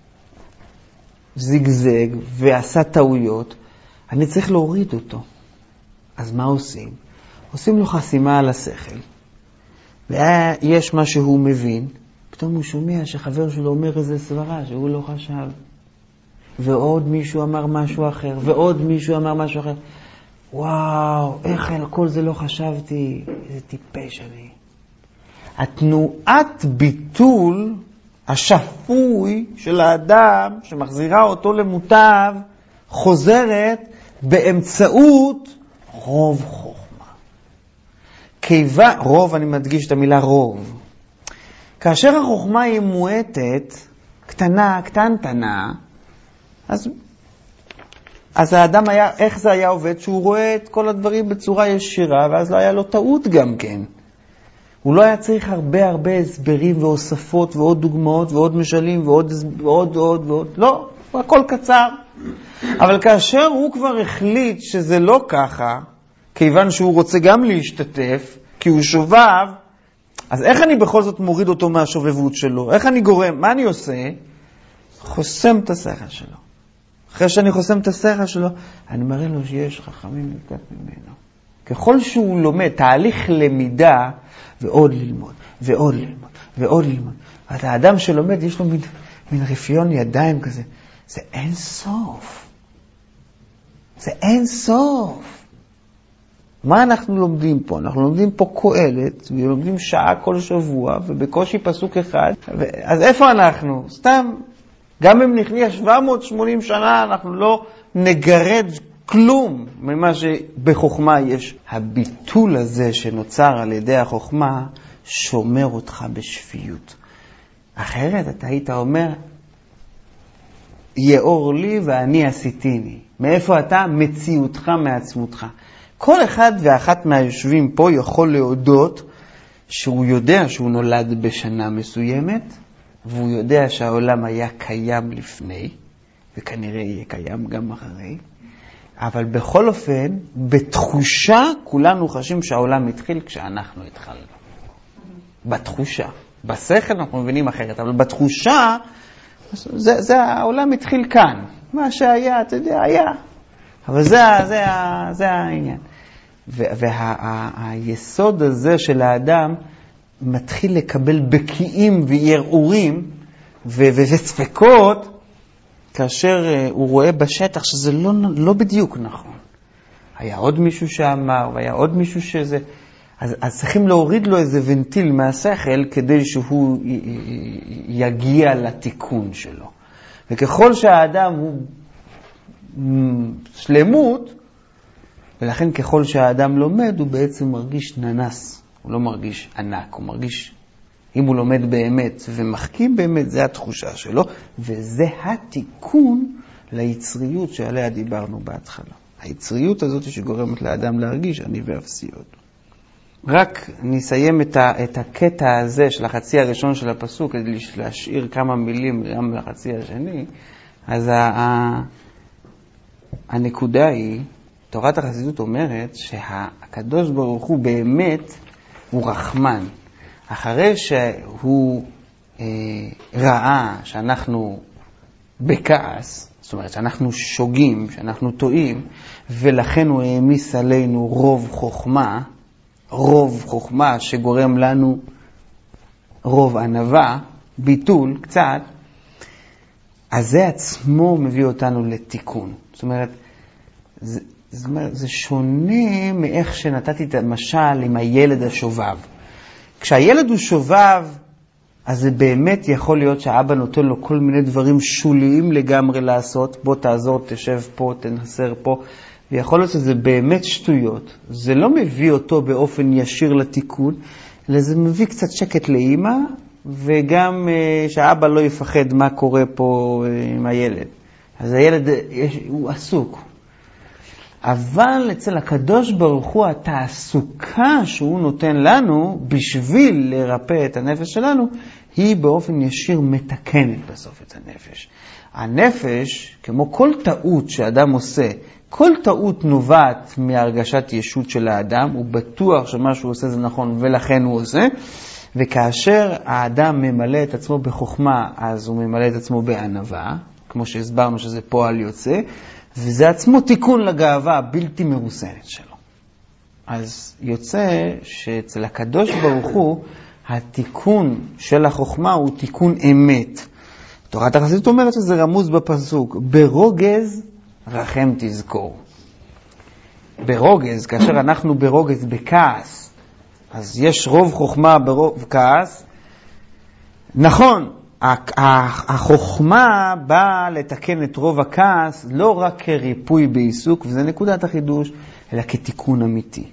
זיגזג ועשה טעויות, אני צריך להוריד אותו. אז מה עושים? עושים לו חסימה על השכל. ויש מה שהוא מבין, פתאום הוא שומע שחבר שלו אומר איזה סברה שהוא לא חשב. ועוד מישהו אמר משהו אחר, ועוד מישהו אמר משהו אחר. וואו, איך על כל זה לא חשבתי, איזה טיפש אני. התנועת ביטול השפוי של האדם שמחזירה אותו למוטב חוזרת באמצעות רוב חוכמה. כיוון, רוב, אני מדגיש את המילה רוב. כאשר החוכמה היא מועטת, קטנה, קטנטנה, אז, אז האדם היה, איך זה היה עובד? שהוא רואה את כל הדברים בצורה ישירה, ואז לא היה לו טעות גם כן. הוא לא היה צריך הרבה הרבה הסברים והוספות ועוד דוגמאות ועוד משלים ועוד ועוד ועוד ועוד. לא, הכל קצר. אבל כאשר הוא כבר החליט שזה לא ככה, כיוון שהוא רוצה גם להשתתף, כי הוא שובב, אז איך אני בכל זאת מוריד אותו מהשובבות שלו? איך אני גורם? מה אני עושה? חוסם את השכל שלו. אחרי שאני חוסם את השכל שלו, אני מראה לו שיש חכמים יותר ממנו. ככל שהוא לומד, תהליך למידה, ועוד ללמוד, ועוד ללמוד, ועוד ללמוד. ואת האדם שלומד, יש לו מין, מין רפיון ידיים כזה. זה אין סוף. זה אין סוף. מה אנחנו לומדים פה? אנחנו לומדים פה קהלת, ולומדים שעה כל שבוע, ובקושי פסוק אחד. ו... אז איפה אנחנו? סתם, גם אם נחיה שבע מאות ושמונים שנה, אנחנו לא נגרד כלום ממה שבחוכמה יש. הביטול הזה שנוצר על ידי החוכמה, שומר אותך בשפיות. אחרת אתה היית אומר, יאור לי ואני עשיתיני. מאיפה אתה? מציאותך מעצמותך. כל אחד ואחת מהיושבים פה יכול להודות שהוא יודע שהוא נולד בשנה מסוימת, והוא יודע שהעולם היה קיים לפני, וכנראה יהיה קיים גם אחרי, אבל בכל אופן, בתחושה, כולנו חשים שהעולם התחיל כשאנחנו התחלנו. בתחושה. בשכל אנחנו מבינים אחרת, אבל בתחושה, זה, זה העולם התחיל כאן. מה שהיה, אתה יודע, היה. אבל זה, זה, זה העניין. והיסוד הזה של האדם מתחיל לקבל בקיאים וערעורים וספקות, כאשר הוא רואה בשטח שזה לא, לא בדיוק נכון. היה עוד מישהו שאמר, והיה עוד מישהו שזה... אז, אז צריכים להוריד לו איזה ונטיל מהשכל כדי שהוא יגיע לתיקון שלו. וככל שהאדם הוא שלמות, ולכן ככל שהאדם לומד, הוא בעצם מרגיש ננס. הוא לא מרגיש ענק, הוא מרגיש, אם הוא לומד באמת ומחכים באמת, זה התחושה שלו, וזה התיקון ליצריות שעליה דיברנו בהתחלה. היצריות הזאת שגורמת לאדם להרגיש אני ואפסיות. רק נסיים את, ה, את הקטע הזה של החצי הראשון של הפסוק, כדי להשאיר כמה מילים גם לחצי השני. אז ה, ה, הנקודה היא, תורת החסידות אומרת שהקדוש ברוך הוא באמת הוא רחמן. אחרי שהוא אה, ראה שאנחנו בכעס, זאת אומרת שאנחנו שוגים, שאנחנו טועים, ולכן הוא העמיס עלינו רוב חוכמה, רוב חוכמה שגורם לנו רוב ענווה, ביטול קצת, אז זה עצמו מביא אותנו לתיקון. זאת אומרת, זה, זאת אומרת, זה שונה מאיך שנתתי את המשל עם הילד השובב. כשהילד הוא שובב, אז זה באמת יכול להיות שהאבא נותן לו כל מיני דברים שוליים לגמרי לעשות. בוא תעזור, תשב פה, תנסר פה. ויכול להיות שזה באמת שטויות. זה לא מביא אותו באופן ישיר לתיקון, אלא זה מביא קצת שקט לאמא, וגם uh, שהאבא לא יפחד מה קורה פה uh, עם הילד. אז הילד יש, הוא עסוק. אבל אצל הקדוש ברוך הוא התעסוקה שהוא נותן לנו בשביל לרפא את הנפש שלנו, היא באופן ישיר מתקנת בסוף את הנפש. הנפש, כמו כל טעות שאדם עושה, כל טעות נובעת מהרגשת ישות של האדם, הוא בטוח שמה שהוא עושה זה נכון ולכן הוא עושה, וכאשר האדם ממלא את עצמו בחוכמה, אז הוא ממלא את עצמו בענווה, כמו שהסברנו שזה פועל יוצא, וזה עצמו תיקון לגאווה הבלתי מרוסנת שלו. אז יוצא שאצל הקדוש ברוך הוא, התיקון של החוכמה הוא תיקון אמת. תורת החסידות אומרת שזה רמוז בפסוק, ברוגז רחם תזכור. ברוגז, כאשר אנחנו ברוגז בכעס, אז יש רוב חוכמה ברוב כעס. נכון, החוכמה באה לתקן את רוב הכעס, לא רק כריפוי בעיסוק, וזה נקודת החידוש, אלא כתיקון אמיתי.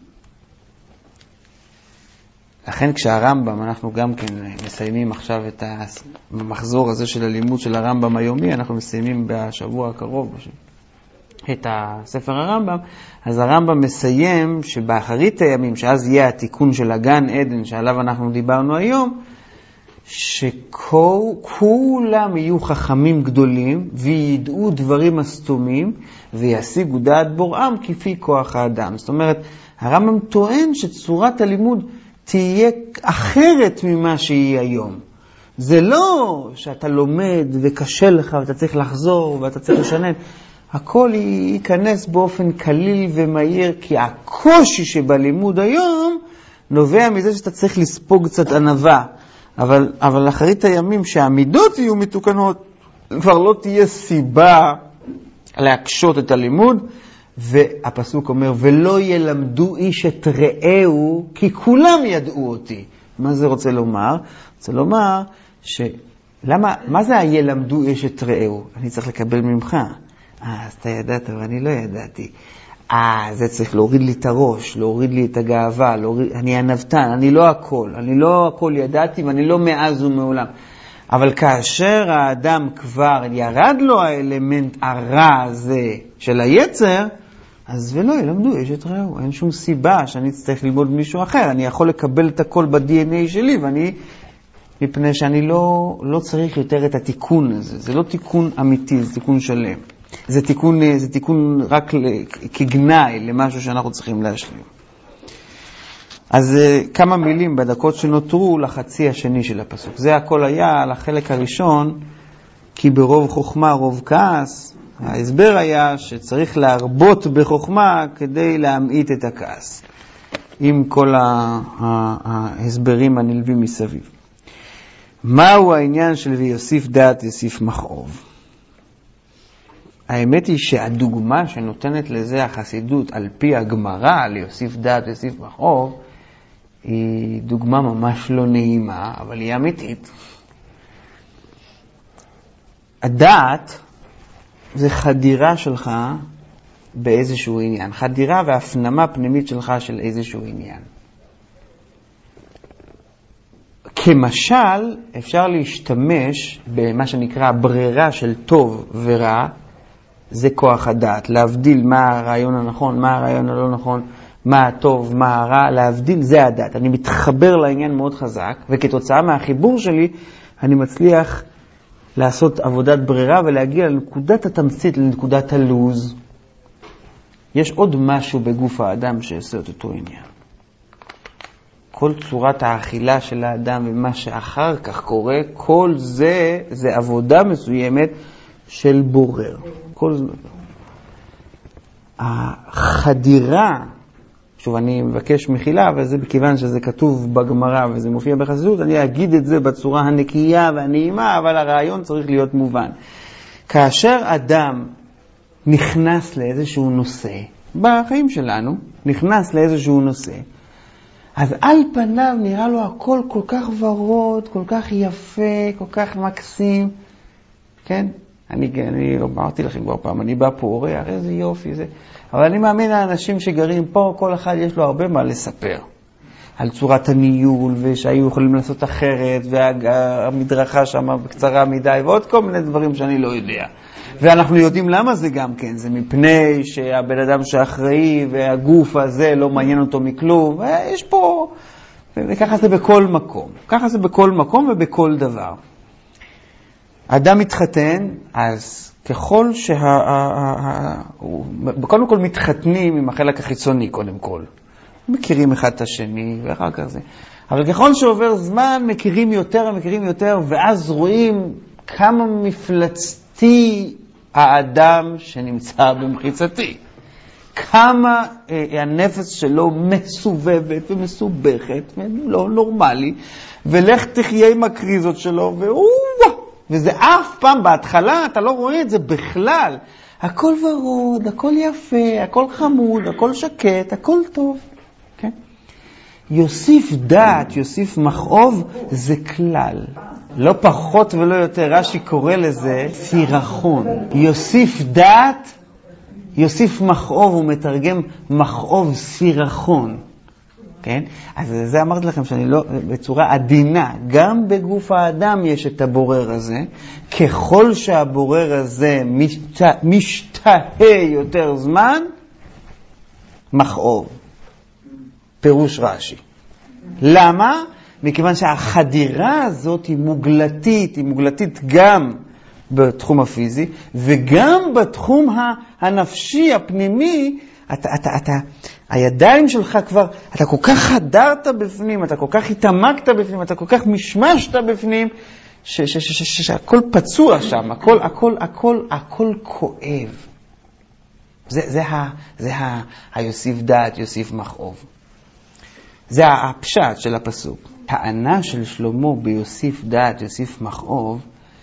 לכן כשהרמב"ם, אנחנו גם כן מסיימים עכשיו את המחזור הזה של הלימוד של הרמב"ם היומי, אנחנו מסיימים בשבוע הקרוב את הספר הרמב"ם, אז הרמב"ם מסיים שבאחרית הימים, שאז יהיה התיקון של הגן עדן שעליו אנחנו דיברנו היום, שכולם יהיו חכמים גדולים וידעו דברים הסתומים וישיגו דעת בוראם כפי כוח האדם. זאת אומרת, הרמב"ם טוען שצורת הלימוד תהיה אחרת ממה שהיא היום. זה לא שאתה לומד וקשה לך ואתה צריך לחזור ואתה צריך לשנן. הכל ייכנס באופן קליל ומהיר, כי הקושי שבלימוד היום נובע מזה שאתה צריך לספוג קצת ענווה. אבל, אבל אחרית הימים שהעמידות יהיו מתוקנות, כבר לא תהיה סיבה להקשות את הלימוד. והפסוק אומר, ולא ילמדו איש את רעהו, כי כולם ידעו אותי. מה זה רוצה לומר? רוצה לומר ש... למה, מה זה הילמדו איש את רעהו? אני צריך לקבל ממך. אה, אז אתה ידעת ואני לא ידעתי. אה, זה צריך להוריד לי את הראש, להוריד לי את הגאווה, להוריד... אני הנבטן, אני לא הכל, אני לא הכל ידעתי ואני לא מאז ומעולם. אבל כאשר האדם כבר ירד לו האלמנט הרע הזה של היצר, אז ולא ילמדו איש את רעהו. אין שום סיבה שאני צריך ללמוד מישהו אחר. אני יכול לקבל את הכל ב-די אן איי שלי, ואני, מפני שאני לא, לא צריך יותר את התיקון הזה. זה לא תיקון אמיתי, זה תיקון שלם. זה תיקון, זה תיקון רק כגנאי למשהו שאנחנו צריכים להשלים. אז כמה מילים בדקות שנותרו לחצי השני של הפסוק. זה הכל היה לחלק הראשון, כי ברוב חוכמה רוב כעס. ההסבר היה שצריך להרבות בחוכמה כדי להמעיט את הכעס, עם כל ההסברים הנלווים מסביב. מהו העניין של ויוסיף דעת יוסיף מכאוב? האמת היא שהדוגמה שנותנת לזה החסידות על פי הגמרא, ליוסיף דעת יוסיף מכאוב, היא דוגמה ממש לא נעימה, אבל היא אמיתית. הדעת זה חדירה שלך באיזשהו עניין. חדירה והפנמה פנימית שלך של איזשהו עניין. כמשל, אפשר להשתמש במה שנקרא ברירה של טוב ורע, זה כוח הדעת. להבדיל מה הרעיון הנכון, מה הרעיון הלא נכון, מה הטוב, מה הרע, להבדיל, זה הדעת. אני מתחבר לעניין מאוד חזק, וכתוצאה מהחיבור שלי, אני מצליח לעשות עבודת ברירה ולהגיע לנקודת התמצית, לנקודת הלוז. יש עוד משהו בגוף האדם שעושה את אותו עניין. כל צורת האכילה של האדם ומה שאחר כך קורה, כל זה, זה עבודה מסוימת של בורר. כל זה. החדירה, שוב, אני מבקש מחילה, וזה בכיוון שזה כתוב בגמרא וזה מופיע בחסידות, אני אגיד את זה בצורה הנקייה והנעימה, אבל הרעיון צריך להיות מובן. כאשר אדם נכנס לאיזשהו נושא, בחיים שלנו, נכנס לאיזשהו נושא, אז על פניו נראה לו הכל כל כך ורוד, כל כך יפה, כל כך מקסים, כן? אני, אני אמרתי לכם כבר פעם, אני בא פה, הרי, הרי זה יופי, זה... אבל אני מאמין לאנשים שגרים פה, כל אחד יש לו הרבה מה לספר. על צורת הניהול, ושהיו יכולים לעשות אחרת, והמדרכה שם בקצרה מדי, ועוד כל מיני דברים שאני לא יודע. ואנחנו יודעים למה זה גם כן, זה מפני שהבן אדם שאחראי, והגוף הזה לא מעניין אותו מכלום, ויש פה, וככה זה בכל מקום. ככה זה בכל מקום ובכל דבר. אדם מתחתן, אז ככל שה... קודם כל מתחתנים עם החלק החיצוני, קודם כל. מכירים אחד את השני, ואחר כך זה. אבל ככל שעובר זמן, מכירים יותר ומכירים יותר, ואז רואים כמה מפלצתי האדם שנמצא במחיצתי. כמה אה, הנפש שלו מסובבת ומסובכת, ולא נורמלי, ולך תחיה עם הקריזות שלו, והוא... וזה אף פעם בהתחלה, אתה לא רואה את זה בכלל. הכל ורוד, הכל יפה, הכל חמוד, הכל שקט, הכל טוב. כן? יוסיף דעת, יוסיף מכאוב, זה כלל. לא פחות ולא יותר, רש"י קורא לזה סירחון. יוסיף דעת, יוסיף מכאוב, הוא מתרגם מכאוב סירחון. כן? אז זה אמרתי לכם שאני לא, בצורה עדינה, גם בגוף האדם יש את הבורר הזה, ככל שהבורר הזה משתה, משתהה יותר זמן, מכאוב. פירוש רש"י. למה? מכיוון שהחדירה הזאת היא מוגלתית, היא מוגלתית גם בתחום הפיזי, וגם בתחום הנפשי, הפנימי, אתה, אתה, אתה, הידיים שלך כבר, אתה כל כך חדרת בפנים, אתה כל כך התעמקת בפנים, אתה כל כך משמשת בפנים, שהכל פצוע שם, הכל, הכל, הכל, הכל כואב. זה, זה ה, זה ה, היוסיף דעת, יוסיף מכאוב. זה הפשט של הפסוק. טענה של שלמה ביוסיף דעת, יוסיף מכאוב,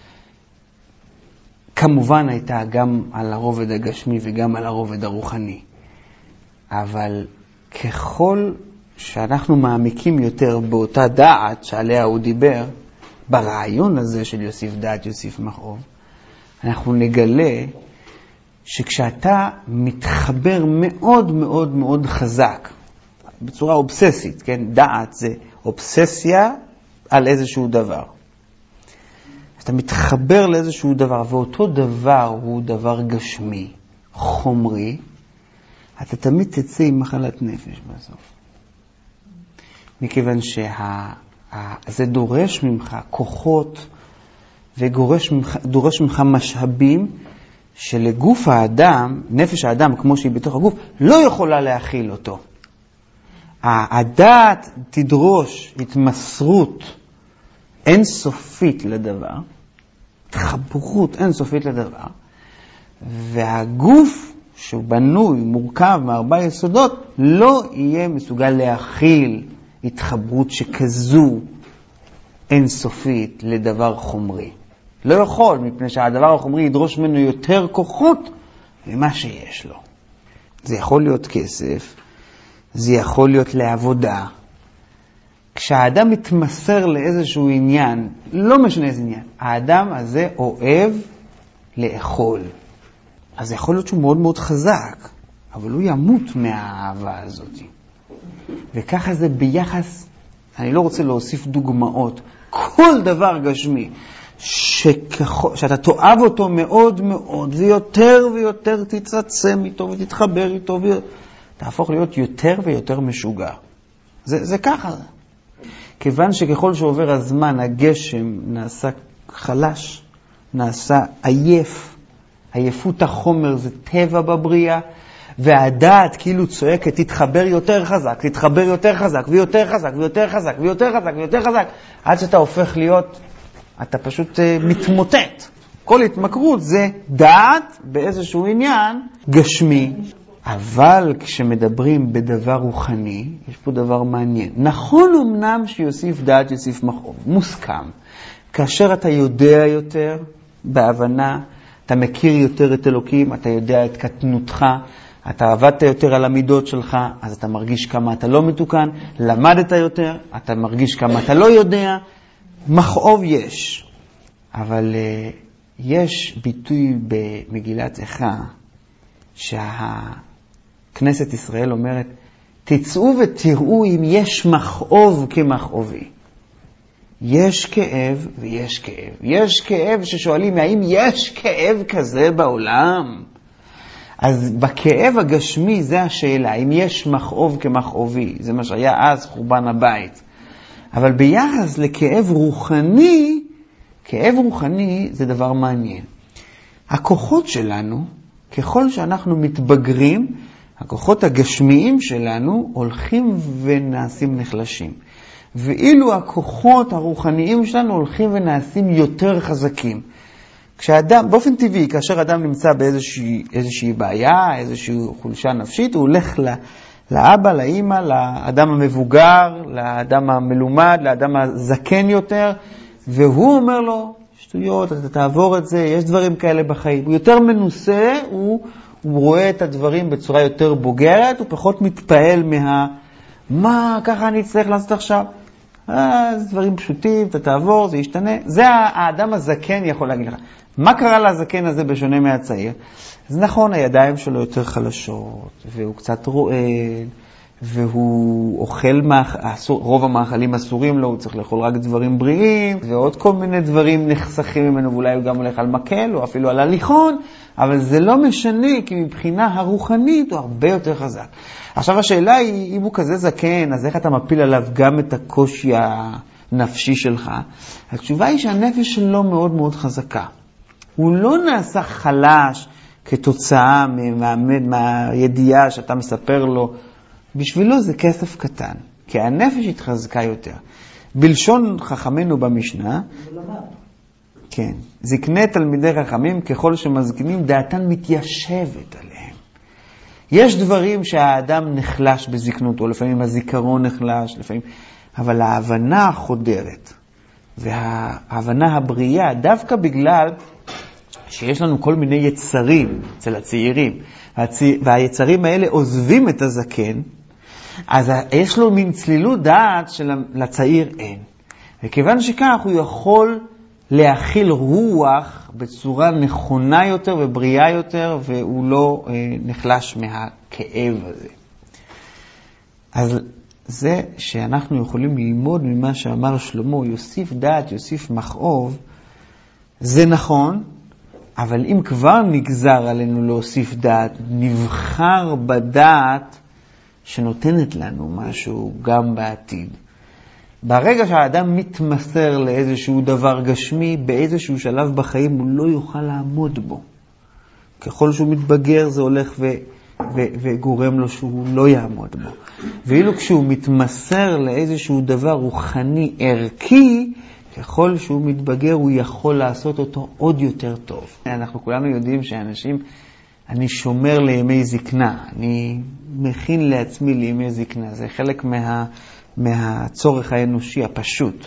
כמובן הייתה גם על הרובד הגשמי וגם על הרובד הרוחני. אבל ככל שאנחנו מעמיקים יותר באותה דעת שעליה הוא דיבר, ברעיון הזה של יוסיף דעת, יוסיף מכאוב, אנחנו נגלה שכשאתה מתחבר מאוד מאוד מאוד חזק, בצורה אובססית, כן? דעת זה אובססיה על איזשהו דבר. אתה מתחבר לאיזשהו דבר, ואותו דבר הוא דבר גשמי, חומרי, אתה תמיד תצא עם מחלת נפש בסוף. מכיוון שזה דורש ממך כוחות, ודורש ממך, דורש ממך משאבים, שלגוף האדם, נפש האדם כמו שהיא בתוך הגוף, לא יכולה להכיל אותו. הדעת תדרוש התמסרות אינסופית לדבר, התחברות אינסופית לדבר, והגוף שהוא בנוי, מורכב מארבע יסודות, לא יהיה מסוגל להכיל התחברות שכזו אינסופית לדבר חומרי. לא יכול, מפני שהדבר החומרי ידרוש ממנו יותר כוחות ממה שיש לו. זה יכול להיות כסף, זה יכול להיות לעבודה. כשהאדם מתמסר לאיזשהו עניין, לא משנה איזה עניין, האדם הזה אוהב לאכול. אז יכול להיות שהוא מאוד מאוד חזק, אבל הוא ימות מהאהבה הזאת. וככה זה ביחס, אני לא רוצה להוסיף דוגמאות, כל דבר גשמי, שכחו, שאתה תאהב אותו מאוד מאוד, ויותר ויותר תצעצם איתו ותתחבר איתו, ותהפוך להיות יותר ויותר משוגע. זה, זה ככה. כיוון שככל שעובר הזמן, הגשם נעשה חלש, נעשה עייף. עייפות החומר זה טבע בבריאה, והדעת כאילו צועקת, תתחבר יותר חזק, תתחבר יותר חזק, ויותר חזק, ויותר חזק, ויותר חזק, ויותר חזק, עד שאתה הופך להיות, אתה פשוט uh, מתמוטט. כל התמכרות זה דעת באיזשהו עניין גשמי. אבל כשמדברים בדבר רוחני, יש פה דבר מעניין. נכון אמנם שיוסיף דעת, יוסיף מכאוב, מוסכם. כאשר אתה יודע יותר בהבנה, אתה מכיר יותר את אלוקים, אתה יודע את קטנותך, אתה עבדת יותר על המידות שלך, אז אתה מרגיש כמה אתה לא מתוקן, למדת יותר, אתה מרגיש כמה אתה לא יודע, מכאוב יש. אבל uh, יש ביטוי במגילת איכה, שהכנסת ישראל אומרת, תצאו ותראו אם יש מכאוב כמכאובי. יש כאב ויש כאב. יש כאב ששואלים, האם יש כאב כזה בעולם? אז בכאב הגשמי זה השאלה, אם יש מכאוב כמכאובי. זה מה שהיה אז חורבן הבית. אבל ביחס לכאב רוחני, כאב רוחני זה דבר מעניין. הכוחות שלנו, ככל שאנחנו מתבגרים, הכוחות הגשמיים שלנו הולכים ונעשים נחלשים. ואילו הכוחות הרוחניים שלנו הולכים ונעשים יותר חזקים. כשאדם, באופן טבעי, כאשר אדם נמצא באיזושהי איזושהי בעיה, איזושהי חולשה נפשית, הוא הולך ל, לאבא, לאמא, לאדם המבוגר, לאדם המלומד, לאדם הזקן יותר, והוא אומר לו, שטויות, אתה תעבור את זה, יש דברים כאלה בחיים. הוא יותר מנוסה, הוא, הוא רואה את הדברים בצורה יותר בוגרת, הוא פחות מתפעל מה, מה, ככה אני צריך לעשות עכשיו? אז דברים פשוטים, אתה תעבור, זה ישתנה. זה האדם הזקן יכול להגיד לך. מה קרה לזקן הזה בשונה מהצעיר? אז נכון, הידיים שלו יותר חלשות, והוא קצת רועד, והוא אוכל, רוב המאכלים אסורים לו, הוא צריך לאכול רק דברים בריאים, ועוד כל מיני דברים נחסכים ממנו, ואולי הוא גם הולך על מקל, או אפילו על הליכון, אבל זה לא משנה, כי מבחינה הרוחנית הוא הרבה יותר חזק. עכשיו השאלה היא, אם הוא כזה זקן, אז איך אתה מפיל עליו גם את הקושי הנפשי שלך? התשובה היא שהנפש שלו מאוד מאוד חזקה. הוא לא נעשה חלש כתוצאה מהמד, מהידיעה שאתה מספר לו. בשבילו זה כסף קטן, כי הנפש התחזקה יותר. בלשון חכמנו במשנה, כן. זקני תלמידי חכמים, ככל שמזקינים, דעתן מתיישבת עליהם. יש דברים שהאדם נחלש בזקנותו, לפעמים הזיכרון נחלש, לפעמים... אבל ההבנה החודרת, וההבנה הבריאה, דווקא בגלל שיש לנו כל מיני יצרים אצל הצעירים, והיצרים האלה עוזבים את הזקן, אז יש לו מין צלילות דעת שלצעיר אין. וכיוון שכך הוא יכול להכיל רוח בצורה נכונה יותר ובריאה יותר, והוא לא אה, נחלש מהכאב הזה. אז זה שאנחנו יכולים ללמוד ממה שאמר שלמה, יוסיף דעת, יוסיף מכאוב, זה נכון, אבל אם כבר נגזר עלינו להוסיף דעת, נבחר בדעת שנותנת לנו משהו גם בעתיד. ברגע שהאדם מתמסר לאיזשהו דבר גשמי, באיזשהו שלב בחיים הוא לא יוכל לעמוד בו. ככל שהוא מתבגר זה הולך ו... ו... וגורם לו שהוא לא יעמוד בו. ואילו כשהוא מתמסר לאיזשהו דבר רוחני ערכי, ככל שהוא מתבגר הוא יכול לעשות אותו עוד יותר טוב. אנחנו כולנו יודעים שאנשים, אני שומר לימי זקנה, אני מכין לעצמי לימי זקנה, זה חלק מה... מהצורך האנושי הפשוט.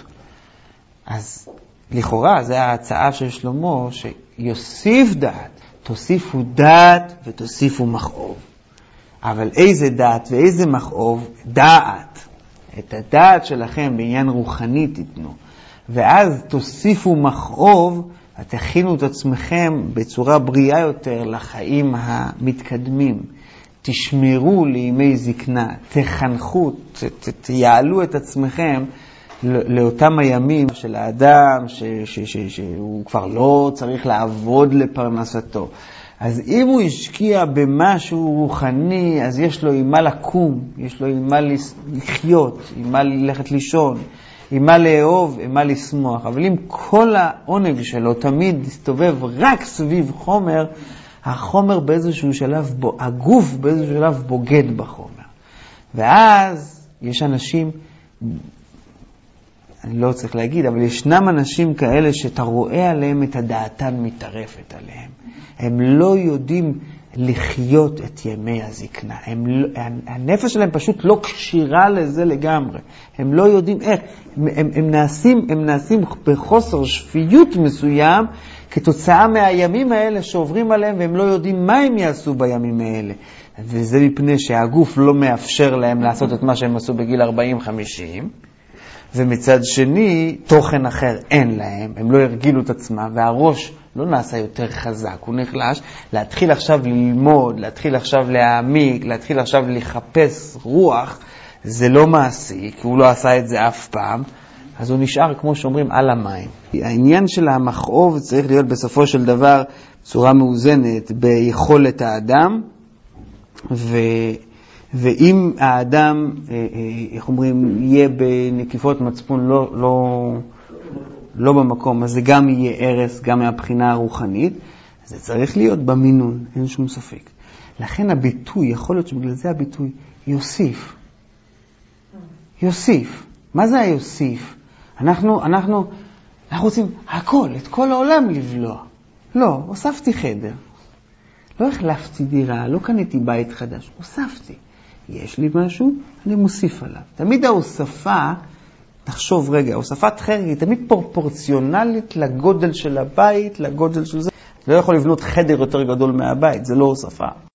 אז לכאורה זה ההצעה של שלמה, שיוסיף דעת, תוסיפו דעת ותוסיפו מכאוב. אבל איזה דעת ואיזה מכאוב? דעת. את הדעת שלכם בעניין רוחני תיתנו. ואז תוסיפו מכאוב, ותכינו את עצמכם בצורה בריאה יותר לחיים המתקדמים. תשמרו לימי זקנה, תחנכו, ת, ת, תיעלו את עצמכם לאותם הימים של האדם ש, ש, ש, שהוא כבר לא צריך לעבוד לפרנסתו. אז אם הוא השקיע במשהו רוחני, אז יש לו עם מה לקום, יש לו עם מה לחיות, עם מה ללכת לישון, עם מה לאהוב, עם מה לשמוח. אבל אם כל העונג שלו תמיד יסתובב רק סביב חומר, החומר באיזשהו שלב, הגוף באיזשהו שלב בוגד בחומר. ואז יש אנשים, אני לא צריך להגיד, אבל ישנם אנשים כאלה שאתה רואה עליהם את הדעתן מתערפת עליהם. הם לא יודעים לחיות את ימי הזקנה. הם לא, הנפש שלהם פשוט לא קשירה לזה לגמרי. הם לא יודעים איך. הם, הם, הם, נעשים, הם נעשים בחוסר שפיות מסוים, כתוצאה מהימים האלה שעוברים עליהם, והם לא יודעים מה הם יעשו בימים האלה. וזה מפני שהגוף לא מאפשר להם לעשות את מה שהם עשו בגיל ארבעים חמישים, ומצד שני, תוכן אחר אין להם, הם לא הרגילו את עצמם, והראש לא נעשה יותר חזק, הוא נחלש. להתחיל עכשיו ללמוד, להתחיל עכשיו להעמיק, להתחיל עכשיו לחפש רוח, זה לא מעשי, כי הוא לא עשה את זה אף פעם, אז הוא נשאר, כמו שאומרים, על המים. העניין של המכאוב צריך להיות בסופו של דבר צורה מאוזנת ביכולת האדם, ו... ואם האדם, איך אומרים, יהיה בנקיפות מצפון לא, לא, לא במקום, אז זה גם יהיה ערס, גם מהבחינה הרוחנית, זה צריך להיות במינון, אין שום ספק. לכן הביטוי, יכול להיות שבגלל זה הביטוי, יוסיף. יוסיף. מה זה היוסיף? אנחנו, אנחנו, אנחנו רוצים הכל, את כל העולם לבלוע. לא, הוספתי חדר. לא החלפתי דירה, לא קניתי בית חדש, הוספתי. יש לי משהו, אני מוסיף עליו. תמיד ההוספה, תחשוב רגע, הוספת חדר היא תמיד פרופורציונלית לגודל של הבית, לגודל של זה. לא יכול לבנות חדר יותר גדול מהבית, זה לא הוספה.